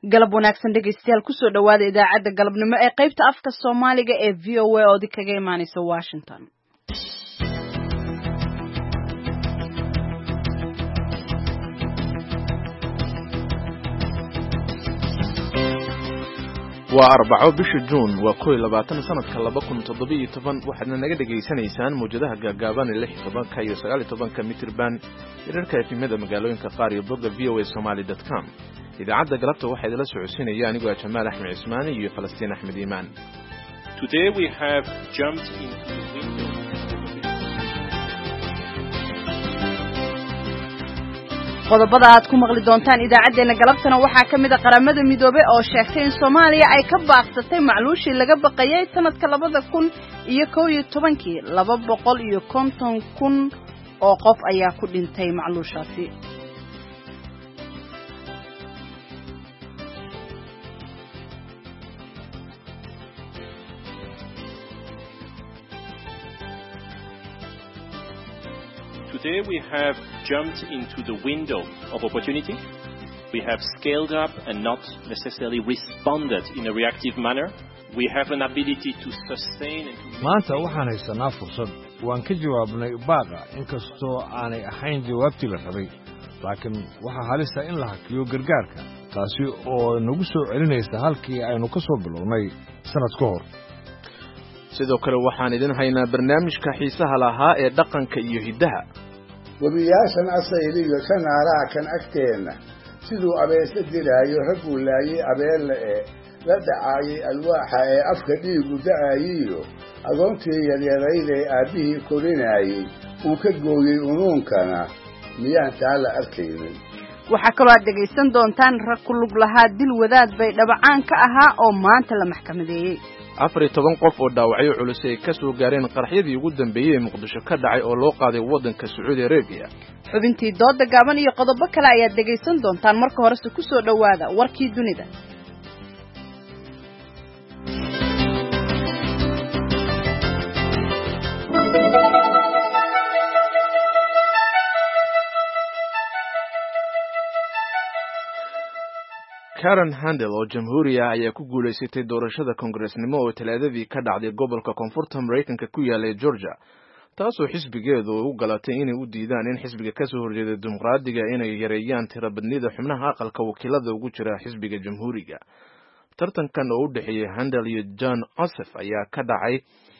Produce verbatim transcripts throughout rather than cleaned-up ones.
galab wanaagsan dhegeystayaal ku soo dhawaada idaacadda galabnimo ee qaybta afka Soomaaliga ee V O A oo kaga imaanaysa Washington. waa arbaco bisha June waa kow iyo labaatan sanadka laba kun toddoba iyo toban waxaadna naga dhageysanaysaan muujadaha gaagaaban ee lix iyo toban iyo sagaal iyo toban mitir band irarka efimada magaalooyinka qaar iyo bogga v o a somali dot com. idaacadda galabta waxaa idila socodsiinaya anigoo Jamaal Axmed Cismaani iyo Falastiin Axmed Iimaan. Today we have jumped into the window. qodobada aad ku maqli doontaan idaacadeena galabtana waxaa ka mid ah qaramada midoobay oo sheegtay in Soomaaliya ay ka baaqsatay macluushii laga baqayay sanadka labada kun iyo kow iyo tobankii laba boqol iyo konton kun oo qof ayaa ku dhintay macluushaasi. Today we have jumped into the window of opportunity. We have scaled up and not necessarily responded in a reactive manner. We have an ability to sustain and to... maanta waxaan haysanaa fursad waan ka jawaabnay baaqa inkastoo aanay ahayn jawaabtii la rabay laakiin waxaa halista in la hakiyo gargaarka taasi oo nagu soo celinaysa halkii aynu ka soo bilownay sanad ka hor. sidoo kale waxaan idin haynaa barnaamijka xiisaha lahaa ee dhaqanka iyo hidaha. webiyaashan asayliyo kan aaraa kan agteena siduu abeesa dilaayo raguu laayay abeelle ee la dhacaayay alwaaxa ee afka dhiigu da'ayiyo agoontii yaryarayd ee aabbihii korinaayey uu ka gooyey unuunkana miyaan taa la arkaynin. waxaa kaloo aad dhegaysan doontaan rag ku lug lahaa dil wadaad bay dhabacaan ka ahaa oo maanta la maxkamadeeyey. afar iyo toban qof oo dhaawacyo culus ay ka soo gaareen qaraxyadii ugu dambeeyay ee Muqdisho ka dhacay oo loo qaaday waddanka Sacuudi Arabia. xubintii dooda gaaban iyo qodobo kale ayaad dhegaysan doontaan marka horese ku soo dhawaada warkii dunida. Karen Handel oo Jamhuuriya ayaa ku guuleysatay doorashada Kongareesnimo oo talaadadii ka dhacday gobolka Koonfurta Mareykanka ku yaala Georgia taasoo xisbigeedu u galatay inay u diidaan in xisbiga ka soo horjeeda dimuqraadiga inay yareeyaan tirabadnida xubnaha aqalka wakiilada ugu jira xisbiga Jamhuuriga. tartankan oo u dhaxeeyay Handel iyo John Ossoff ayaa ka dhacay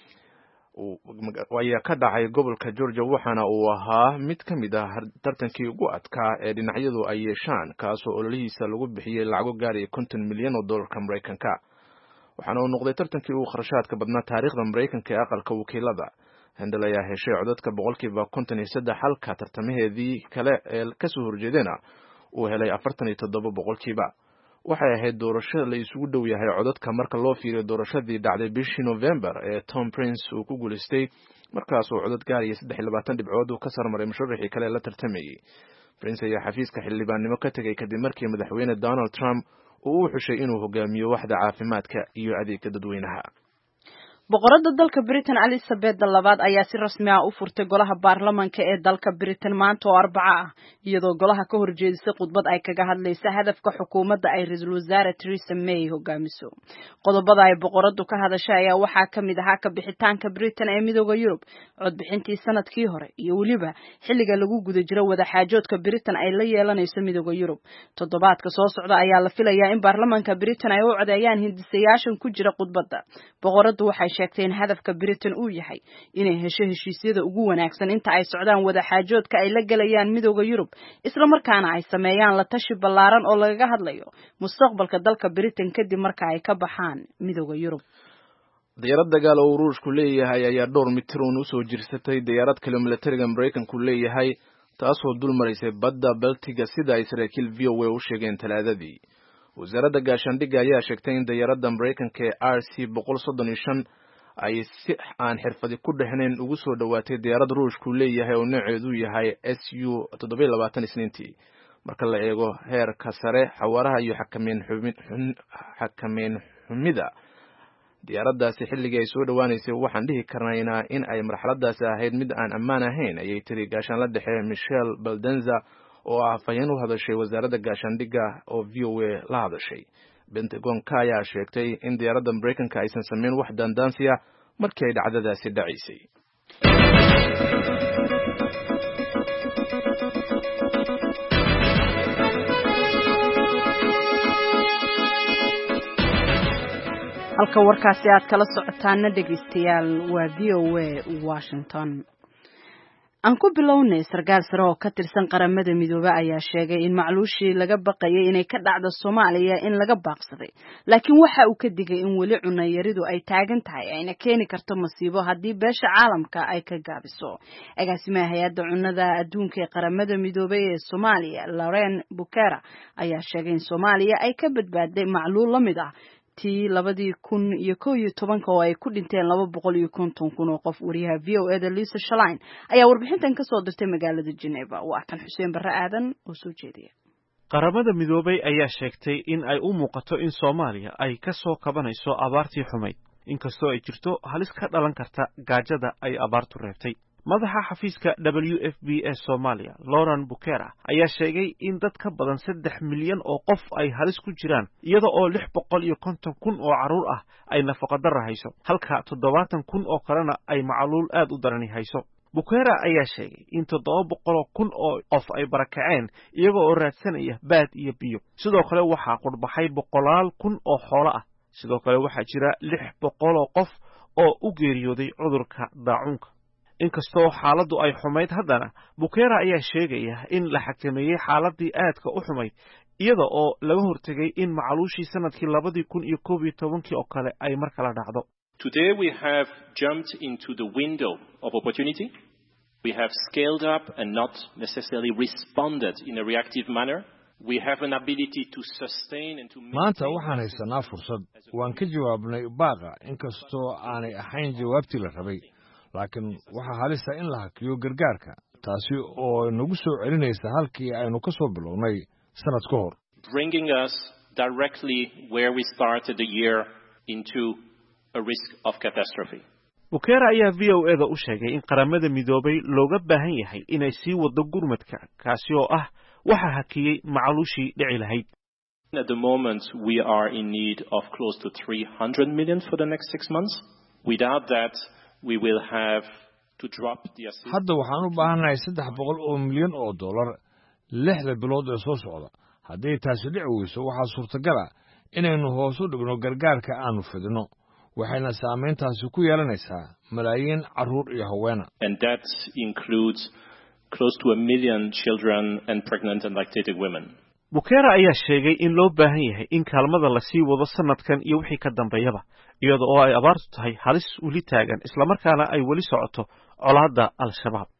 ayaa ka dhacay gobolka Georgia waxaana uu ahaa mid ka mid ah tartankii ugu adkaa ee dhinacyadu ay yeeshaan kaasoo ololihiisa lagu bixiyay lacago gaaraya konton milyan oo dollarka Mareykanka. waxaana uu noqday tartankii ugu kharashaadka badnaa taariikhda Mareykanka ee aqalka wakiilada. Handel ayaa heshay codadka boqolkiiba konton iyo saddex halka tartamaheedii kale ee ka soo horjeedana uu helay afartan iyo toddoba boqolkiiba. waxay ahayd doorasho la isugu dhow yahay codadka marka loo fiiriyo doorashadii dhacday bishii November ee Tom Prince uu ku guuleystay markaas oo codad gaaraya saddex iyo labaatan dhibcood uu ka sarmaray musharaxii kale la tartamayay. Prince ayaa xafiiska xildhibaannimo ka tagay kadib markii madaxweyne Donald Trump uu u xushay inuu hogaamiyo waxda caafimaadka iyo adeegga dadweynaha. boqorada dalka Britain Elizabeth labaad ayaa si rasmi ah u furtay golaha baarlamaanka ee dalka Britain maanta oo Arbaco ah iyadoo golaha ka horjeedisay khudbad ay kaga hadlaysa hadafka xukuumadda ay ra'iisul wasaare Theresa May hogaamiso. qodobada ay boqoradu ka hadashay ayaa waxaa ka mid ahaa ka bixitaanka Britain ee midowga Yurub codbixintii sanadkii hore iyo waliba xilliga lagu guda jiro wada xaajoodka Britain ay la yeelanayso midowga Yurub. toddobaadka soo socda ayaa la filayaa in baarlamaanka Britain ay u codeeyaan hindisayaashan ku jira khudbadda. boqoradu waxay sheegtay in hadafka Britain uu yahay inay hesho heshiisyada ugu wanaagsan inta ay socdaan wada xaajoodka ay la galayaan midowga Yurub isla markaana ay sameeyaan la tashi ballaaran oo laga hadlayo mustaqbalka dalka Britain kadib marka ay ka baxaan midowga Yurub. diyaarad dagaal oo Ruushku leeyahay ayaa dhowr mitir u soo jirsatay diyaarad kale militariga Mareykanku leeyahay taasoo dul mareysay badda Baltiga sida ay saraakiil V O A u sheegeen talaadadii. wasaaradda gaashaandhigga ayaa sheegtay in diyaaradda Mareykanka ee R C boqol soddon iyo shan ay si aan xirfadi ku dhehnayn ugu soo dhawaatay diyaarad Ruushku leeyahay oo nooceedu yahay S U toddoba iyo labaatan isniintii. marka la eego heerka sare xawaaraha iyo xakameyn xakameyn xumida diyaaraddaasi xilligii ay soo dhawaanaysay waxaan dhihi karnaynaa in ay marxaladaasi ahayd mid aan ammaan ahayn ayay tiri gaashaan la dhexe Michelle Baldenza oo ah afhayeen u hadashay wasaaradda gaashaandhigga oo v o a la hadashay. Pentagon-ka ayaa sheegtay in diyaaradda Mareykanka aysan sameyn wax daandaansi ah markii ay dhacdadaasi dhacaysay. halka warkaasi aad kala socotaana dhegeystayaal waa v o a Washington. aan ku bilownay sarkaal sare oo ka tirsan qaramada midoobay ayaa sheegay in macluushii laga baqayay inay ka dhacdo Soomaaliya in laga baaqsaday laakiin waxa uu ka digay in weli cunno yaridu ay taagan tahay ayna keeni karto masiibo haddii beesha caalamka ay ka gaabiso. agaasimaha hay'adda cunnada adduunka ee qaramada midoobay ee Soomaaliya Lauren Bukera ayaa sheegay in Soomaaliya ay ka badbaaday macluul la mid ah tii labadii kun iyo kow iyo tobanka oo ay ku dhinteen laba boqol iyo konton kun oo qof. wariyaha v o a da Lisa Schlein ayaa warbixintan ka soo dirtay magaalada Geneva. waa kan Xuseen Barre Aadan oo soo jeediya. qaramada midoobay ayaa sheegtay in ay u muuqato in Soomaaliya ay ka soo kabanayso abaartii xumayd inkastoo ay jirto halis ka dhalan karta gaajada ay abaartu reebtay. madaxa xafiiska W F P ee Soomaaliya Lauren Bukera ayaa sheegay in dad ka badan saddex milyan oo qof ay halis ku jiraan iyada oo lix boqol iyo konton kun oo caruur ah ay nafaqo darro hayso halka toddobaatan kun oo kalena ay macluul aad u darani hayso. Bukera ayaa sheegay in toddoba boqol kun oo qof ay barakaceen iyaga oo raadsanaya baad iyo biyo. sidoo kale waxaa qurbaxay boqolaal kun oo xoolo ah. sidoo kale waxaa jira lix boqol oo qof oo u geeriyooday cudurka daacuunka. inkastoo xaaladdu ay xumayd haddana Bukera ayaa sheegaya in la xakameeyey xaaladii aadka u xumayd iyada oo laga hortegay in macluushii sanadkii labadii kun iyo koob iyo tobankii oo kale ay mar kala dhacdo. Today we have jumped into the window of opportunity. We have scaled up and not necessarily responded in a reactive manner. We have an ability to sustain and to maanta waxaan haysanaa fursad waan ka jawaabnay baaqa inkastoo aanay ahayn jawaabtii la rabay laakiin waxa halisa in la hakiyo gargaarka taasi oo nagu soo celinaysa halkii aynu ka soo bilownay sanad ka hor. bringing us directly where we started the year into a risk of catastrophe. Bukera ayaa V O A da u sheegay in qaramada midoobay looga baahan yahay inay sii wado gurmadka kaasi oo ah waxa hakiyay macluushii dhici lahayd. At the moment we are in need of close to three hundred million for the next six months. Without that we will have to drop the assistance. hadda waxaan u baahanahay saddex boqol oo milyan oo dollar lixda bilood ee soo socda. haddii taasi dhici weyso waxaa suurtagal ah inaynu hoos u dhigno gargaarka aanu fidino waxayna saameyntaasi ku yeelanaysaa malaayiin carruur iyo haween. And that includes close to a million children and pregnant and lactating women. Bukera ayaa sheegay in loo baahan yahay in kaalmada la sii wado sanadkan iyo wixii ka dambeeyaba iyada oo ay abaartu tahay halis weli taagan isla markaana ay weli socoto colaadda al-shabaab.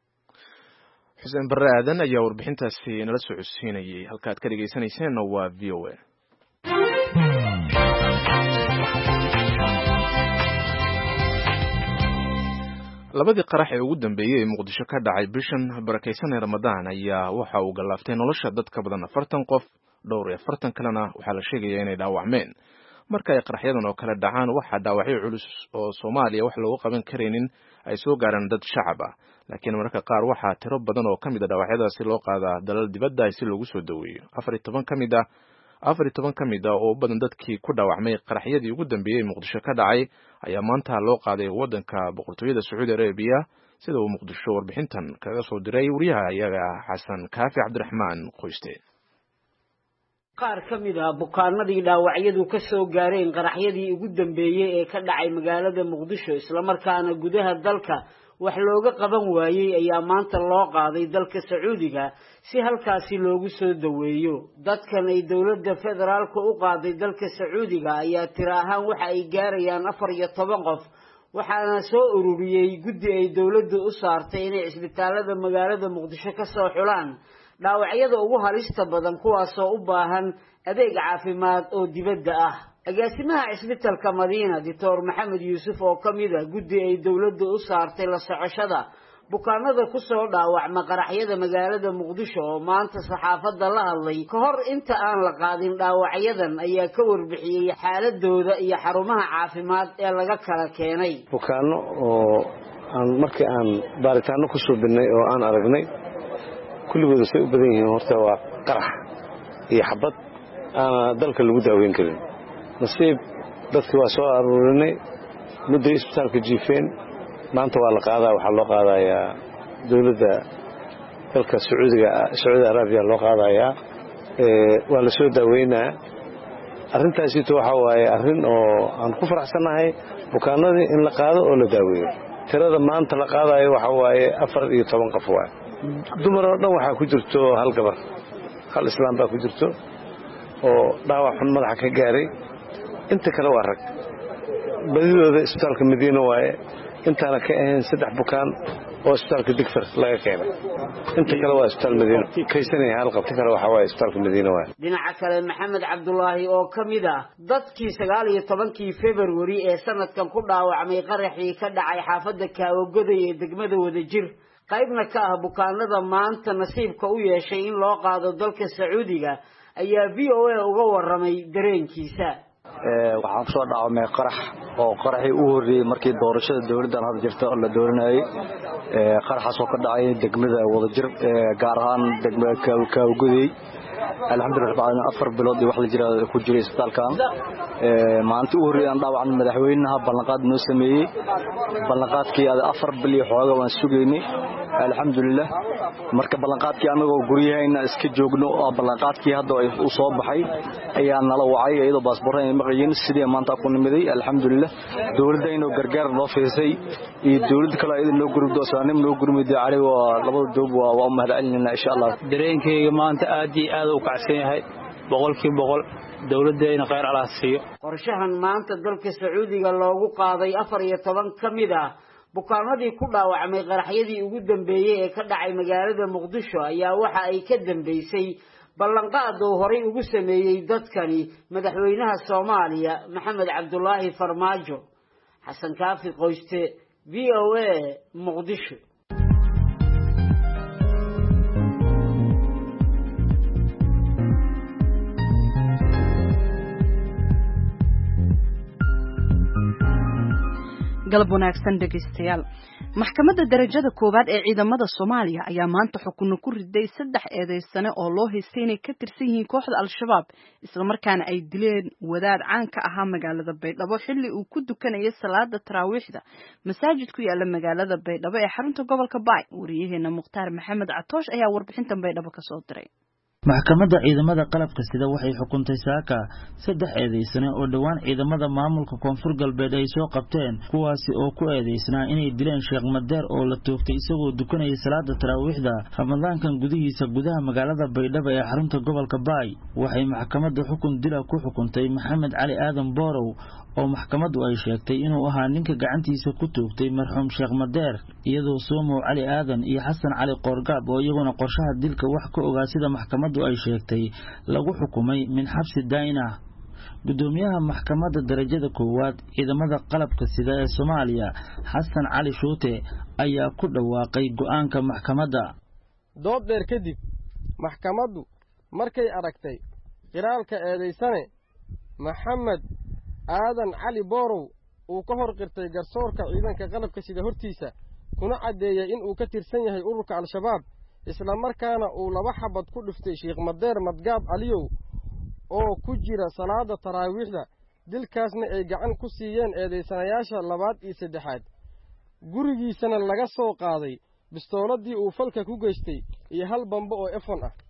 Xuseen Barre Aadan ayaa warbixintaasi nala soo codsiinayay halka aad ka dhageysanayseen waa V O A. labadii qarax ee ugu dambeeyay ee Muqdisho ka dhacay bishan barakeysan ee Ramadaan ayaa waxa uu galaaftay nolosha dad ka badan afartan qof dhowr iyo afartan kalena waxaa la sheegayaa inay dhaawacmeen. marka ay qaraxyadan oo kale dhacaan waxaa dhaawacyo culus oo Soomaaliya wax loogu qaban kareenin ay soo gaaraan dad shacab ah laakiin marka qaar waxaa tiro badan oo kamid ah dhaawacyadaasi loo qaadaa dalal dibadda si loogu soo daweeyo. afar iyo toban kamid ah afar iyo toban kamid ah oo badan dadkii ku dhaawacmay qaraxyadii ugu dambeeyay Muqdisho ka dhacay ayaa maanta loo qaaday wadanka boqortooyada Sacuudi Arabia sida uu Muqdisho warbixintan kaga soo diray wariyaha iyaga Xasan Kaafi Cabdiraxmaan Qoyste. qaar ka mid ah bukaanadii dhaawacyadu ka soo gaareen qaraxyadii ugu dambeeyay ee ka dhacay magaalada Muqdisho isla markaana gudaha dalka wax looga qaban waayay ayaa maanta loo qaaday dalka Sacuudiga si halkaasi loogu soo daweeyo. dadkan ay dawladda federaalka u qaaday dalka Sacuudiga ayaa tiro ahaan waxa ay gaarayaan afar iyo toban qof waxaana soo ururiyay guddi ay dawladdu u saartay inay isbitaalada magaalada Muqdisho ka soo xulaan dhaawacyada ugu halista badan kuwaas oo u baahan adeeg caafimaad oo dibadda ah. agaasimaha isbitaalka Madiina Doctor Maxamed Yuusuf oo kamid ah guddi ay dawladdu u saartay la socoshada bukaanada ku soo dhaawacma qaraxyada magaalada Muqdisho oo maanta saxaafadda la hadlay ka hor inta aan la qaadin dhaawacyadan ayaa ka warbixiyay xaaladooda iyo xarumaha caafimaad ee laga kala keenay. bukaano oo aan markii aan baaritaano ku soo binay oo aan aragnay kulligooda say u badan yihiin horta waa qarax iyo xabad aan dalka lagu daaweyn karin nasiib dadkii waa soo aruurinay muddo isbitaalka jiifeen maanta waa la qaadaa waxaa loo qaadayaa dowladda dalka sacuudiga sacuudi arabiya loo qaadayaa waa la soo daaweynaa arrintaasito waxaa waaye arrin oo aan ku faraxsannahay bukaanadii in la qaado oo la daaweeyo tirada maanta la qaadayo waxaa waaye afar iyo toban qof waaye dumar oo dhan waxaa ku jirto hal gabar hal islaam baa ku jirto oo dhaawac xun madaxa ka gaaray inta kale waa rag badidooda isbitaalka madiina waaye intaana ka ahayn saddex bukaan oo isbitaalka digfar laga keenay inta kale waa isbitaal madiina kaysanaya hal qabta kale waxaa waaye isbitaalka madiina waaye dhinaca kale maxamed cabdulaahi oo ka mid ah dadkii sagaal iyo tobankii februari ee sanadkan ku dhaawacmay qaraxii ka dhacay xaafadda kaawagoday ee degmada wadajir qaybna ka ah bukaanada maanta nasiibka u yeeshay in loo qaado dalka sacuudiga ayaa v o a uga waramay dareenkiisa waxaan kusoo dhaawamay qarax oo qaraxii u horreeyey markii doorashada dowladdan hadda jirta oo la dooranayay qaraxaas oo ka dhacay degmada wadajir gaar ahaan degmada kaawgodey alxamdulillah rabbil aalamiin afar bilood iyo wax la jira ku jiray isbitaalkan maanta u horreeyay aan dhaawacan madaxweynaha ballanqaad noo sameeyey ballanqaadkii afar bil iyo xooga waan sugaynay alxamdulillah marka ballanqaadkii anagoo guryahayna iska joogno oo ballanqaadkii hadda uu soo baxay ayaa nala wacay iyadoo baasboorka ay maqayeen sidii maanta ku nimiday alxamdulillah dawladda inoo gargaar noo fiisay iyo dawlad kale ay noo gurubdo saanim noo gurmiday cali waa labada doob waa u mahadcelinayna insha Allah dareenkayga maanta aad iyo aad u kacsan yahay boqolkiiba boqol dawladdeena khayr Allah siiyo qorshahan maanta dalka Sacuudiga loogu qaaday afar iyo toban kamid ah bukaanadii ku dhaawacmay qaraxyadii ugu dambeeyay ee ka dhacay magaalada Muqdisho ayaa waxa ay ka dambeysay ballanqaad uu horay ugu sameeyay dadkani madaxweynaha Soomaaliya Maxamed Cabdullaahi Farmaajo Xasan Kaafi Qoyste V O A Muqdisho galab wanaagsan dhageystayaal maxkamadda darajada koowaad ee ciidamada Soomaaliya ayaa maanta xukun ku riday saddex eedeysane oo loo haystay inay ka tirsan yihiin kooxda Al-Shabaab isla markaana ay dileen wadaad caan ka ahaa magaalada Baydhabo xilli uu ku dukanayay salaada taraawiixda masaajid ku yaala magaalada Baydhabo ee xarunta gobolka Baay wariyaheena Muqtaar Maxamed Catoosh ayaa warbixintan Baydhabo ka soo diray maxkamadda ciidamada qalabka sida waxay xukuntay saaka saddex eedeysane oo dhawaan ciidamada maamulka koonfur galbeed ay soo qabteen kuwaasi oo ku eedeysnaa inay dileen Sheekh Madeer oo la toogtay isagoo dukanaya salaada taraawiixda ramadaankan gudihiisa gudaha magaalada Baydhabo ee xarunta gobolka Baay waxay maxkamadda xukun dila ku xukuntay Maxamed Cali Aadan Boorow oo maxkamaddu ay sheegtay inuu ahaa ninka gacantiisa ku toogtay marxuum Sheekh Madeer iyadoo Soomow Cali Aadan iyo Xasan Cali Qoorgaab oo iyaguna qorshaha dilka wax ka ogaa sida maxkamaddu ay sheegtay lagu xukumay min xabsi daa'in ah gudoomiyaha maxkamadda darajada koowaad ciidamada qalabka sida ee Soomaaliya Xasan Cali Shuute ayaa ku dhawaaqay go'aanka maxkamadda dood dheer kadib maxkamaddu markay aragtay qiraalka eedeysane Maxamed Aadan Cali Boorow uu ka hor qirtay garsoorka ciidanka qalabka sida hortiisa kuna cadeeyay in uu ka tirsan yahay ururka Al-Shabaab isla markaana uu laba xabad ku dhiftay Sheekh Madeer Madgaab Aliyow oo ku jira salaada taraawiixda dilkaasna ay gacan ku siiyeen eedeysanayaasha labaad iyo saddexaad gurigiisana laga soo qaaday bistooladii uu falka ku geystay iyo hal bambo oo efon ah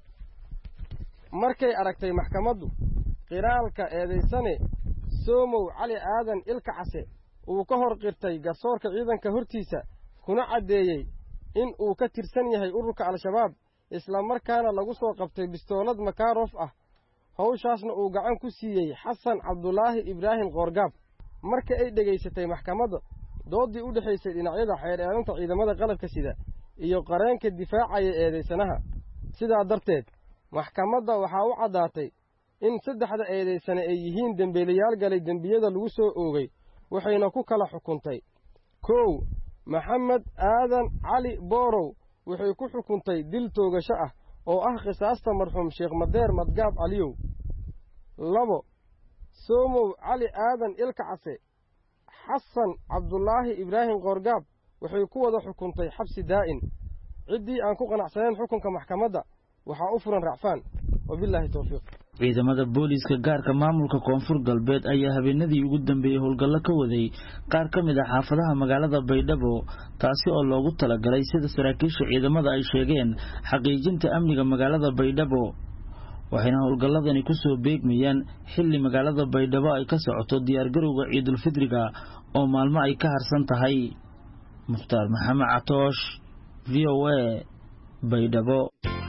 markay aragtay maxkamaddu qiraalka eedeysane Soomow Cali Aadan ilka case uu ka hor qirtay garsoorka ciidanka hortiisa kuna cadeeyay in uu ka tirsan yahay ururka Al-Shabaab isla markaana lagu soo qabtay bistoolad Makarof ah hawshaasna uu gacan ku siiyay Xasan Cabdullaahi Ibraahim Qoorgaab marka ay dhageysatay maxkamadda doodii u dhaxaysay dhinacyada xeer ilaalinta ciidamada qalabka sida iyo qareenka difaacaya eedeysanaha sidaa darteed maxkamadda waxa uu cadaatay in saddexda eedeysane ay yihiin dambiilayaal galay dambiyada lagu soo oogay waxayna ku kala xukuntay kow Maxamed Aadan Cali Boorow waxay ku xukuntay dil toogasho ah oo ah qisaasta marxuum Sheekh Madeer Madgaab Aliyow labo Soomow Cali Aadan ilka case Xasan Cabdullaahi Ibraahim Qoorgaab waxay ku wada xukuntay xabsi daa'in ciddii aan ku qanacsanayn xukunka maxkamadda waxaa u furan racfaan wabilaahi towfiiq. ciidamada booliiska gaarka maamulka koonfur galbeed ayaa habeenadii ugu dambeeyey howlgallo ka waday qaar ka mid ah xaafadaha magaalada baydhabo taasi oo loogu talagalay sida saraakiisha ciidamada ay sheegeen xaqiijinta amniga magaalada baydhabo waxayna howlgalladani ku soo beegmayaan xilli magaalada baydhabo ay ka socoto diyaargarowga ciidulfidriga oo maalmo ay ka harsan tahay. mukhtaar maxamed catoosh v o a baydhabo.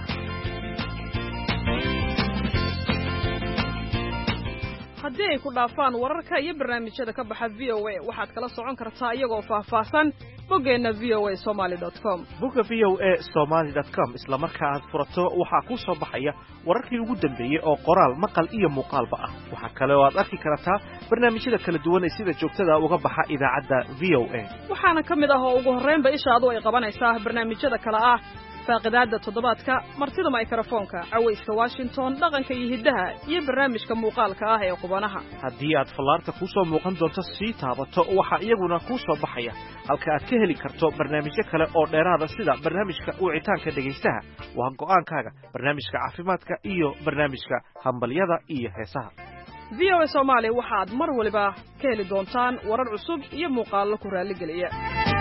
haddii ay ku dhaafaan wararka iyo barnaamijyada ka baxa v o a waxaad kala socon kartaa iyagoo faahfaahsan boggeenna v o a somaly dot com. bogga v o a somaly dot com isla marka aad furato waxaa kuu soo baxaya wararkii ugu dambeeyey oo qoraal maqal iyo muuqaalba ah. waxaa kale oo aad arki kartaa barnaamijyada kala duwan ee sida joogtada uga baxa idaacadda v o a. waxaana ka mid ah oo ugu horreynba ishaadu ay qabanaysaa barnaamijyada kale ah faaqidaadda toddobaadka, martida mikrofoonka, cawayska Washington, dhaqanka iyo hiddaha, iyo barnaamijka muuqaalka ah ee qubanaha. haddii aad fallaarta ku soo muuqan doonto sii taabato waxaa iyaguna kuu soo baxaya halka aad ka heli karto barnaamijyo kale oo dheeraada sida barnaamijka wicitaanka dhegaystaha, waa go'aankaaga, barnaamijka caafimaadka iyo barnaamijka hambalyada iyo heesaha. v o a Soomaali waxaad mar waliba ka heli doontaan warar cusub iyo muuqaallo ku raaligeliya.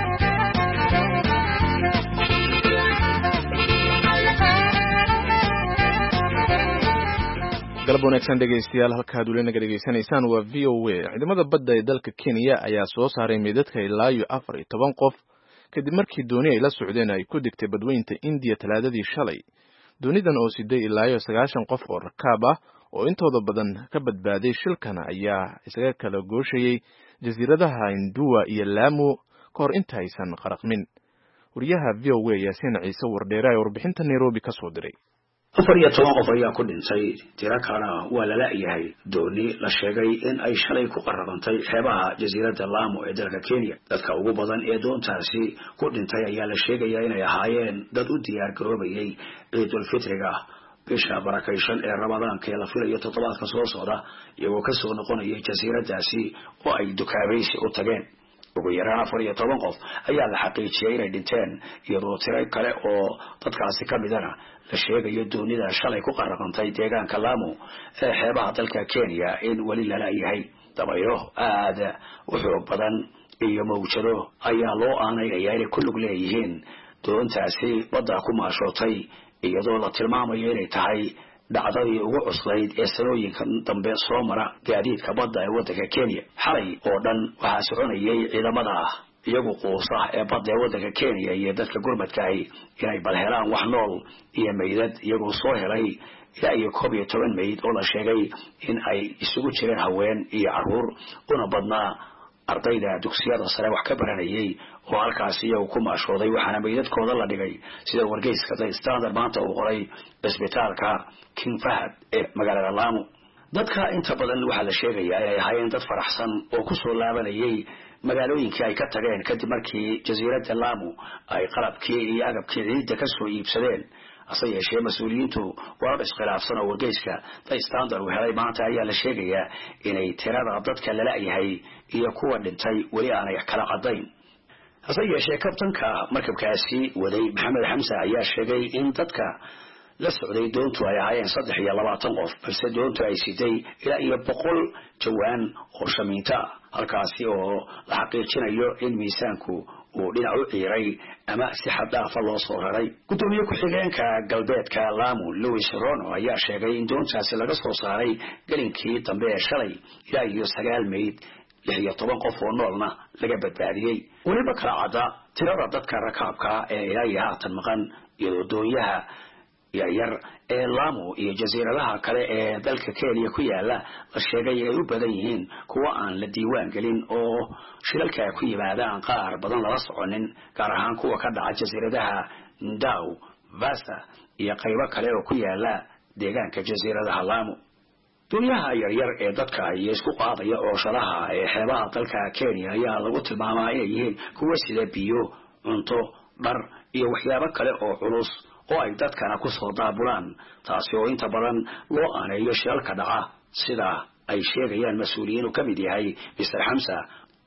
galab wanaagsan dhegaystayaal, halkaad weli naga dhegaysanaysaan waa v o a. ciidamada badda ee dalka Kenya ayaa soo saaray meedadka ilaa iyo afar iyo toban qof kadib markii dooni ay la socdeen ay ku degtay badweynta India talaadadii shalay. doonidan oo siday ilaa iyo sagaashan qof oo rakaab ah oo intooda badan ka badbaaday shilkan ayaa isaga kala gooshayay jasiiradaha Hindua iyo Lamu ka hor inta aysan qaraqmin. wariyaha v o a Yaasiin Ciise Wardheere ee warbixinta Nairobi ka soo diray. afar iyo toban qof ayaa ku dhintay, tiro kalena waa la la'yahay dooni la sheegay in ay shalay ku qarraqantay xeebaha jasiiradda Lamu ee dalka Kenya. dadka ugu badan ee doontaasi ku dhintay ayaa la sheegayaa inay ahaayeen dad u diyaar garoobayay ciidul fitriga bisha barakaysan ee Ramadaanka ee la filayo toddobaadka soo socda, iyagoo ka soo noqonayay jasiiraddaasi oo ay dukaamaysi u tageen. ugu yaraan afar iyo toban qof ayaa la xaqiijiyay inay dhinteen, iyadoo tiro kale oo dadkaasi ka midana la sheegayo doonida shalay ku qarraqantay deegaanka Lamu ee xeebaha dalka Kenya in wali la la'yahay. dabaylo aad u xoog badan iyo mawjado ayaa loo aanaynayaa inay ku lug leeyihiin doontaasi badda ku maashootay, iyadoo la tilmaamayo inay tahay dhacdadii ugu cuslayd ee sanooyinka dambe soo mara gaadiidka badda ee waddanka Kenya. xalay oo dhan waxaa soconayay ciidamada iyagu quusa ee badda ee waddanka Kenya iyo dadka gurmadka ah inay bal helaan wax nool iyo meydad, iyagoo soo helay ilaa iyo koob iyo toban meyd oo la sheegay in ay isugu jireen haween iyo carruur, una badnaa ardayda dugsiyada sare wax ka baranayay oo halkaasi iyagu ku maashooday. waxaana meydadkooda la dhigay sida wargeyska The Standard maanta uu qoray isbitaalka King Fahad ee magaalada Lamu. dadka inta badan waxaa la sheegayaa inay ahaayeen dad faraxsan oo ku soo laabanayay magaalooyinkii ay ka tageen kadib markii jasiiradda Lamu ay qalabkii iyo agabkii ciidda ka soo iibsadeen. hase yeeshee mas-uuliyiintu warar iskhilaafsan oo wargeyska The Standard uu helay maanta ayaa la sheegayaa inay tirada dadka la la'yahay iyo kuwa dhintay weli aanay kala cadayn. hase yeeshee kabtanka markabkaasi waday Maxamed Xamsa ayaa sheegay in dadka la socday doontu ay ahaayeen saddex iyo labaatan qof, balse doontu ay siday ilaa iyo boqol jawaan oo shamiinta, halkaasi oo la xaqiijinayo in miisaanku uu dhinac u ciiray ama si xad dhaafa loo soo raray. gudoomiye ku-xigeenka galbeedka Lamu Louis Rono ayaa sheegay in doontaasi laga soo saaray galinkii dambe ee shalay ilaa iyo sagaal meyd, lix iyo toban qof oo noolna laga badbaadiyey. weliba kala cadda tirada dadka rakaabka ee ilaa iyo haatan maqan, iyadoo doonyaha yaryar ee Lamu iyo jasiiradaha kale ee dalka Kenya ku yaala la sheegay inay u badan yihiin kuwa aan la diiwaan gelin oo shilalka ku yimaadaan qaar badan lala soconin, gaar ahaan kuwa ka dhaca jasiiradaha Ndau, Vasa iyo qaybo kale oo ku yaala deegaanka jasiiradaha Lamu. doonyaha yaryar ee dadka ay isku qaadaya oo shalaha ee xeebaha dalka Kenya ayaa lagu tilmaamaa inay yihiin kuwa sida biyo, cunto, dhar iyo waxyaabo kale oo culus oo ay dadkana ku soo daabulaan, taasi oo inta badan loo aaneeyo shilalka dhaca sida ay sheegayaan mas-uuliyiin uu ka mid yahay mister Xamsa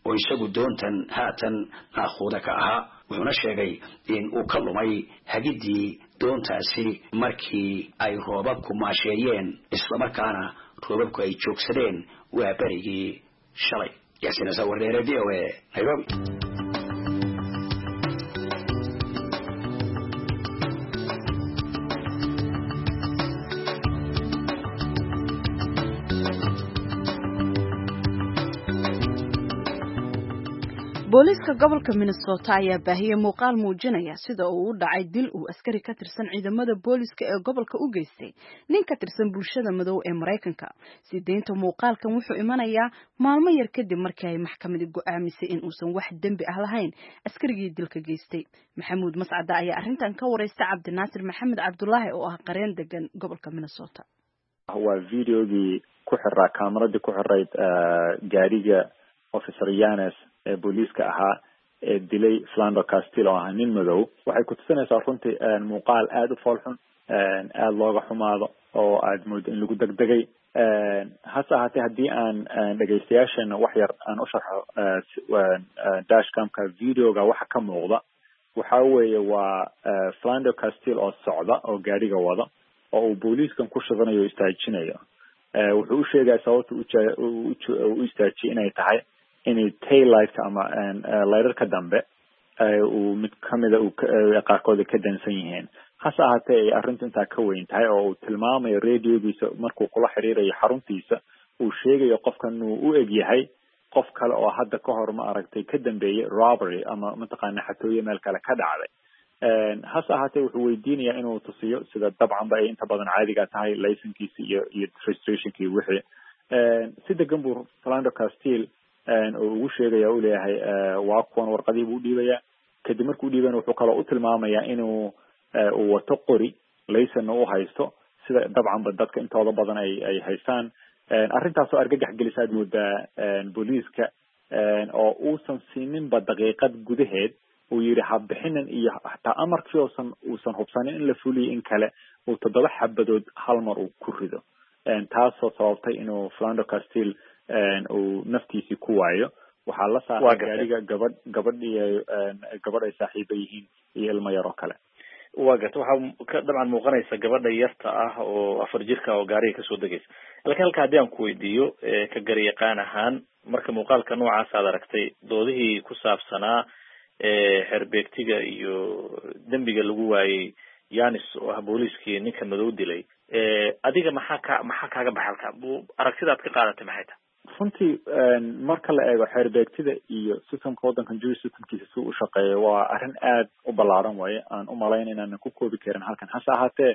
oo isagu doontan haatan naaquuda ka ahaa wuxuuna sheegay in uu ka lumay hagidii doontaasi markii ay roobabku maasheeyeen islamarkaana roobabku ay joogsadeen waa berigii shalay yaasina sawarneere v o a Nairobi. booliska gobolka Minnesota ayaa baahiyay muuqaal muujinaya sida uu u dhacay dil uu askari ka tirsan ciidamada booliska ee gobolka u geystay nin ka tirsan bulshada madow ee Mareykanka. Sideenta muuqaalkan wuxuu imanayaa maalmo yar kadib markii ay maxkamaddu go'aamisay in uusan wax dambi ah lahayn askarigii dilka geystay. Maxamuud Mascada ayaa arrintan ka wareystay Cabdinaasir Maxamed Cabdullaahi oo ah qareen degan gobolka Minnesota. waa videogii ku xiraa kaamirada ku xirayd gaariga officer Yanes ee booliska ahaa ee dilay Philando Castile oo ah nin madow. waxay ku tusinaysaa runtii muuqaal aad u foolxun aad looga xumaado oo aad moodo in lagu degdegay. hase ahaatee haddii aan dhegaystayaashana wax yar aan u sharxo dashcamka videoga waxa ka muuqda waxa weeye waa Philando Castile oo socda oo gaariga wada oo uu booliiskan ku shaqanayo istaajinayo. wuxuu u sheegay sababta uu istaajiyay inay tahay inay tail light ama lighterka dambe uu mid kamida uu qaarkood ka dansan yihiin. hase ahaatee ay arrintu intaa ka weyn tahay oo uu tilmaamayo radiogiisa markuu kula xiriirayo xaruntiisa uu sheegayo qofkan uu u eg yahay qof kale oo hadda ka hor ma aragtay ka dambeeyay robbery ama mataqaana xatooyo meel kale ka dhacday. hase ahaatee wuxuu weydiinayaa inuu tusiyo sida dabcanba ay inta badan caadiga tahay laysankiisa iyo iyo registrationkii wixii. si degan buu Philando Castile oo ugu sheegaya uu leeyahay waa kuwan warqadii buu dhiibaya. kadib markuu dhiibana wuxuu kaloo u tilmaamayaa inuu uu wato qori laysanna u haysto sida dabcanba dadka intooda badan ay ay haystaan. arrintaasoo argagax gelisa aad moodaa booliiska oo uusan siininba daqiiqad gudaheed uu yiri habbixinan iyo hataa amarkii uusan uusan hubsanin in la fuliyo in kale uu toddoba xabadood hal mar uu ku rido. taasoo sababtay inuu Philando Castile uu naftiisii ku waayo. waxaa la saaray gaariga gabadh gabadh iyo gabadh ay saaxiibo yihiin iyo ilmo yar oo kale. waa garta waxaa ka dabcan muuqanaysa gabadha yarta ah oo afar jirka oo gaariga kasoo degaysa. laakiin halka haddii aan ku weydiiyo ka garyaqaan ahaan marka muuqaalka noocaas aad aragtay doodihii ku saabsanaa xerbeegtiga iyo dembiga lagu waayay Yanis oo ah booliiskii ninka madow dilay adiga maxaa ka maxaa kaaga baxay halka aragtidaad ka qaadatay maxay tahay? runtii marka la eego xerbeegtida iyo systemka waddankan justice systemkiisa si u shaqeeyo waa arrin aad u ballaaran waaye aan u malayn inaanan ku koobi karin halkan. hase ahaatee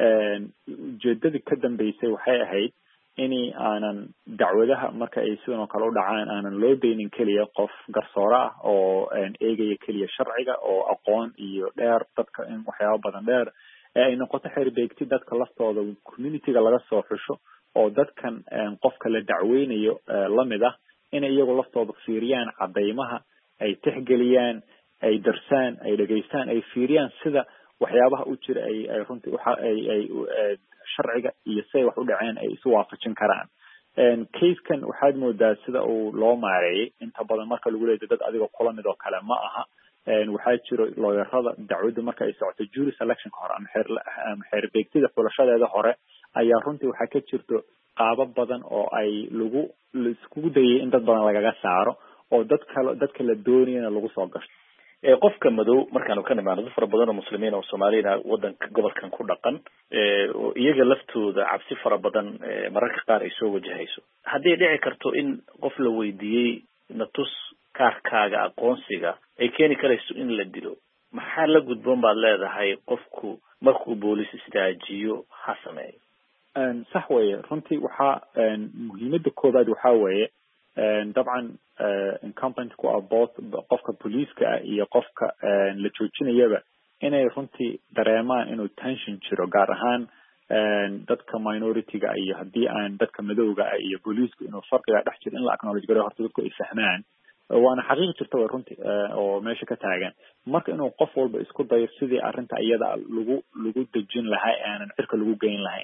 ujeedadii ka dambeysay waxay ahayd inay aanan dacwadaha marka ay sidan oo kale u dhacaan aanan loo daynin keliya qof garsoore ah oo eegaya keliya sharciga oo aqoon iyo dheer dadka in waxyaabo badan dheer ee ay noqoto xerbeegti dadka laftooda communityga laga soo xusho oo dadkan qofka la dacweynayo lamid ah inay iyagu laftooda fiiriyaan cadeymaha ay tixgeliyaan ay darsaan ay dhageystaan ay fiiriyaan sida waxyaabaha u jira ay ay runtii waxa ay ay sharciga iyo say wax u dhaceen ay isu waafajin karaan. casekan waxaad moodaa sida uu loo maareeyay inta badan marka lagu leeyahay dad adiga kula mid oo kale ma aha. waxaa jiro looyarada dacwadda marka ay socoto jury selection hore ama xeer ama xerbeegtida xulashadeeda hore ayaa runtii waxaa ka jirto qaabab badan oo ay lagu iskugu dayay in dad badan lagaga saaro oo dad kale dadka la doonayana lagu soo gasho. qofka madow markaanu ka nimaano dad fara badan oo muslimiin oo Soomaaliyeed wadanka gobolkan ku dhaqan oo iyaga laftooda cabsi fara badan mararka qaar ay soo wajahayso. haddii dhici karto in qof la weydiiyey natus kaarkaaga aqoonsiga ay keeni karayso in la dilo maxaa la gudboon baad leedahay qofku markuu booliis istaajiyo ha sameeyo? sax weeye runtii waxaa muhiimada koobaad waxaa weeye dabcan incumbent ku ah both qofka booliiska ah iyo qofka la joojinayaba inay runtii dareemaan inuu tension jiro gaar ahaan dadka minority-ga iyo haddii aan dadka madowga ah iyo booliisku inuu farqiga dhex jiro in la acknowledge gareeyo horta dadku ay fahmaan waana xaqiiq jirta way runtii oo meesha ka taagan. marka inuu qof walba isku dayo sidii arrinta iyada lagu lagu dejin lahaa aanan cirka lagu geyn lahayn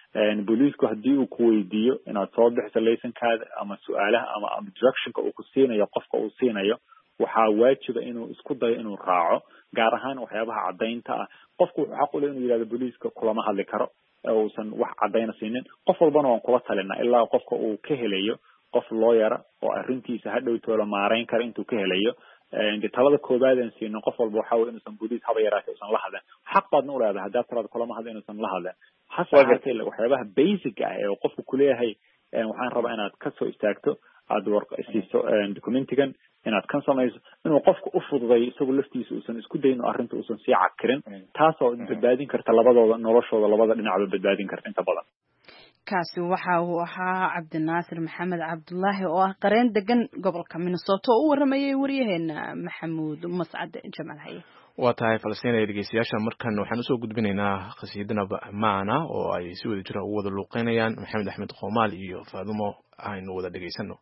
booliisku haddii uu ku weydiiyo inaad soo bixiso laysankaada ama su-aalaha ama ama directionka uu ku siinayo qofka uu siinayo waxaa waajiba inuu isku dayo inuu raaco gaar ahaan waxyaabaha caddaynta ah qofku wuxuu xaq u leh inuu yidhahdo booliiska kulama hadli karo uusan wax caddayna siinin qof walbana waan kula talinaa ilaa qofka uu ka helayo qof looyara oo arrintiisa hadhow toola maarayn kara intuu ka helayo de talada koobaadaan siino qof walba waxaa weye inuusan booliis haba yaraatay usan la hadlen xaq baadna u leedahay haddaad talada kulama hadla inuusan la hadlen hase ahaatee waxyaabaha basic ah ee qofku kuleeyahay waxaan rabaa inaad kasoo istaagto aada war siiso documentigan inaad kan samayso inuu qofka u fududayo isagoo laftiisa uusan isku dayin oo arrinta uusan sii cakirin taasoo badbaadin karta labadooda noloshooda labada dhinacba badbaadin karta inta badan kaasi waxa uu ahaa cabdinaasir maxamed cabdullaahi oo ah qareen degan gobolka minnesota oo u waramayay waryaheena maxamuud mascad jamal haye waa tahay falasiinaya dhegeystayaasha markan waxaan usoo gudbinaynaa qasiidana maana oo ay si wada jira ugu wada luuqeynayaan maxamed axmed qoomaal iyo faadumo aynu wada dhegeysano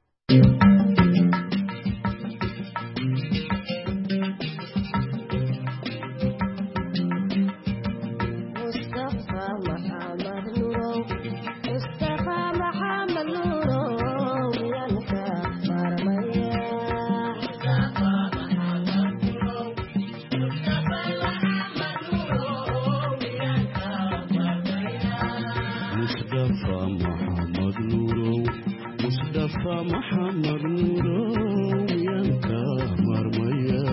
محمد نورو ينكا مرميا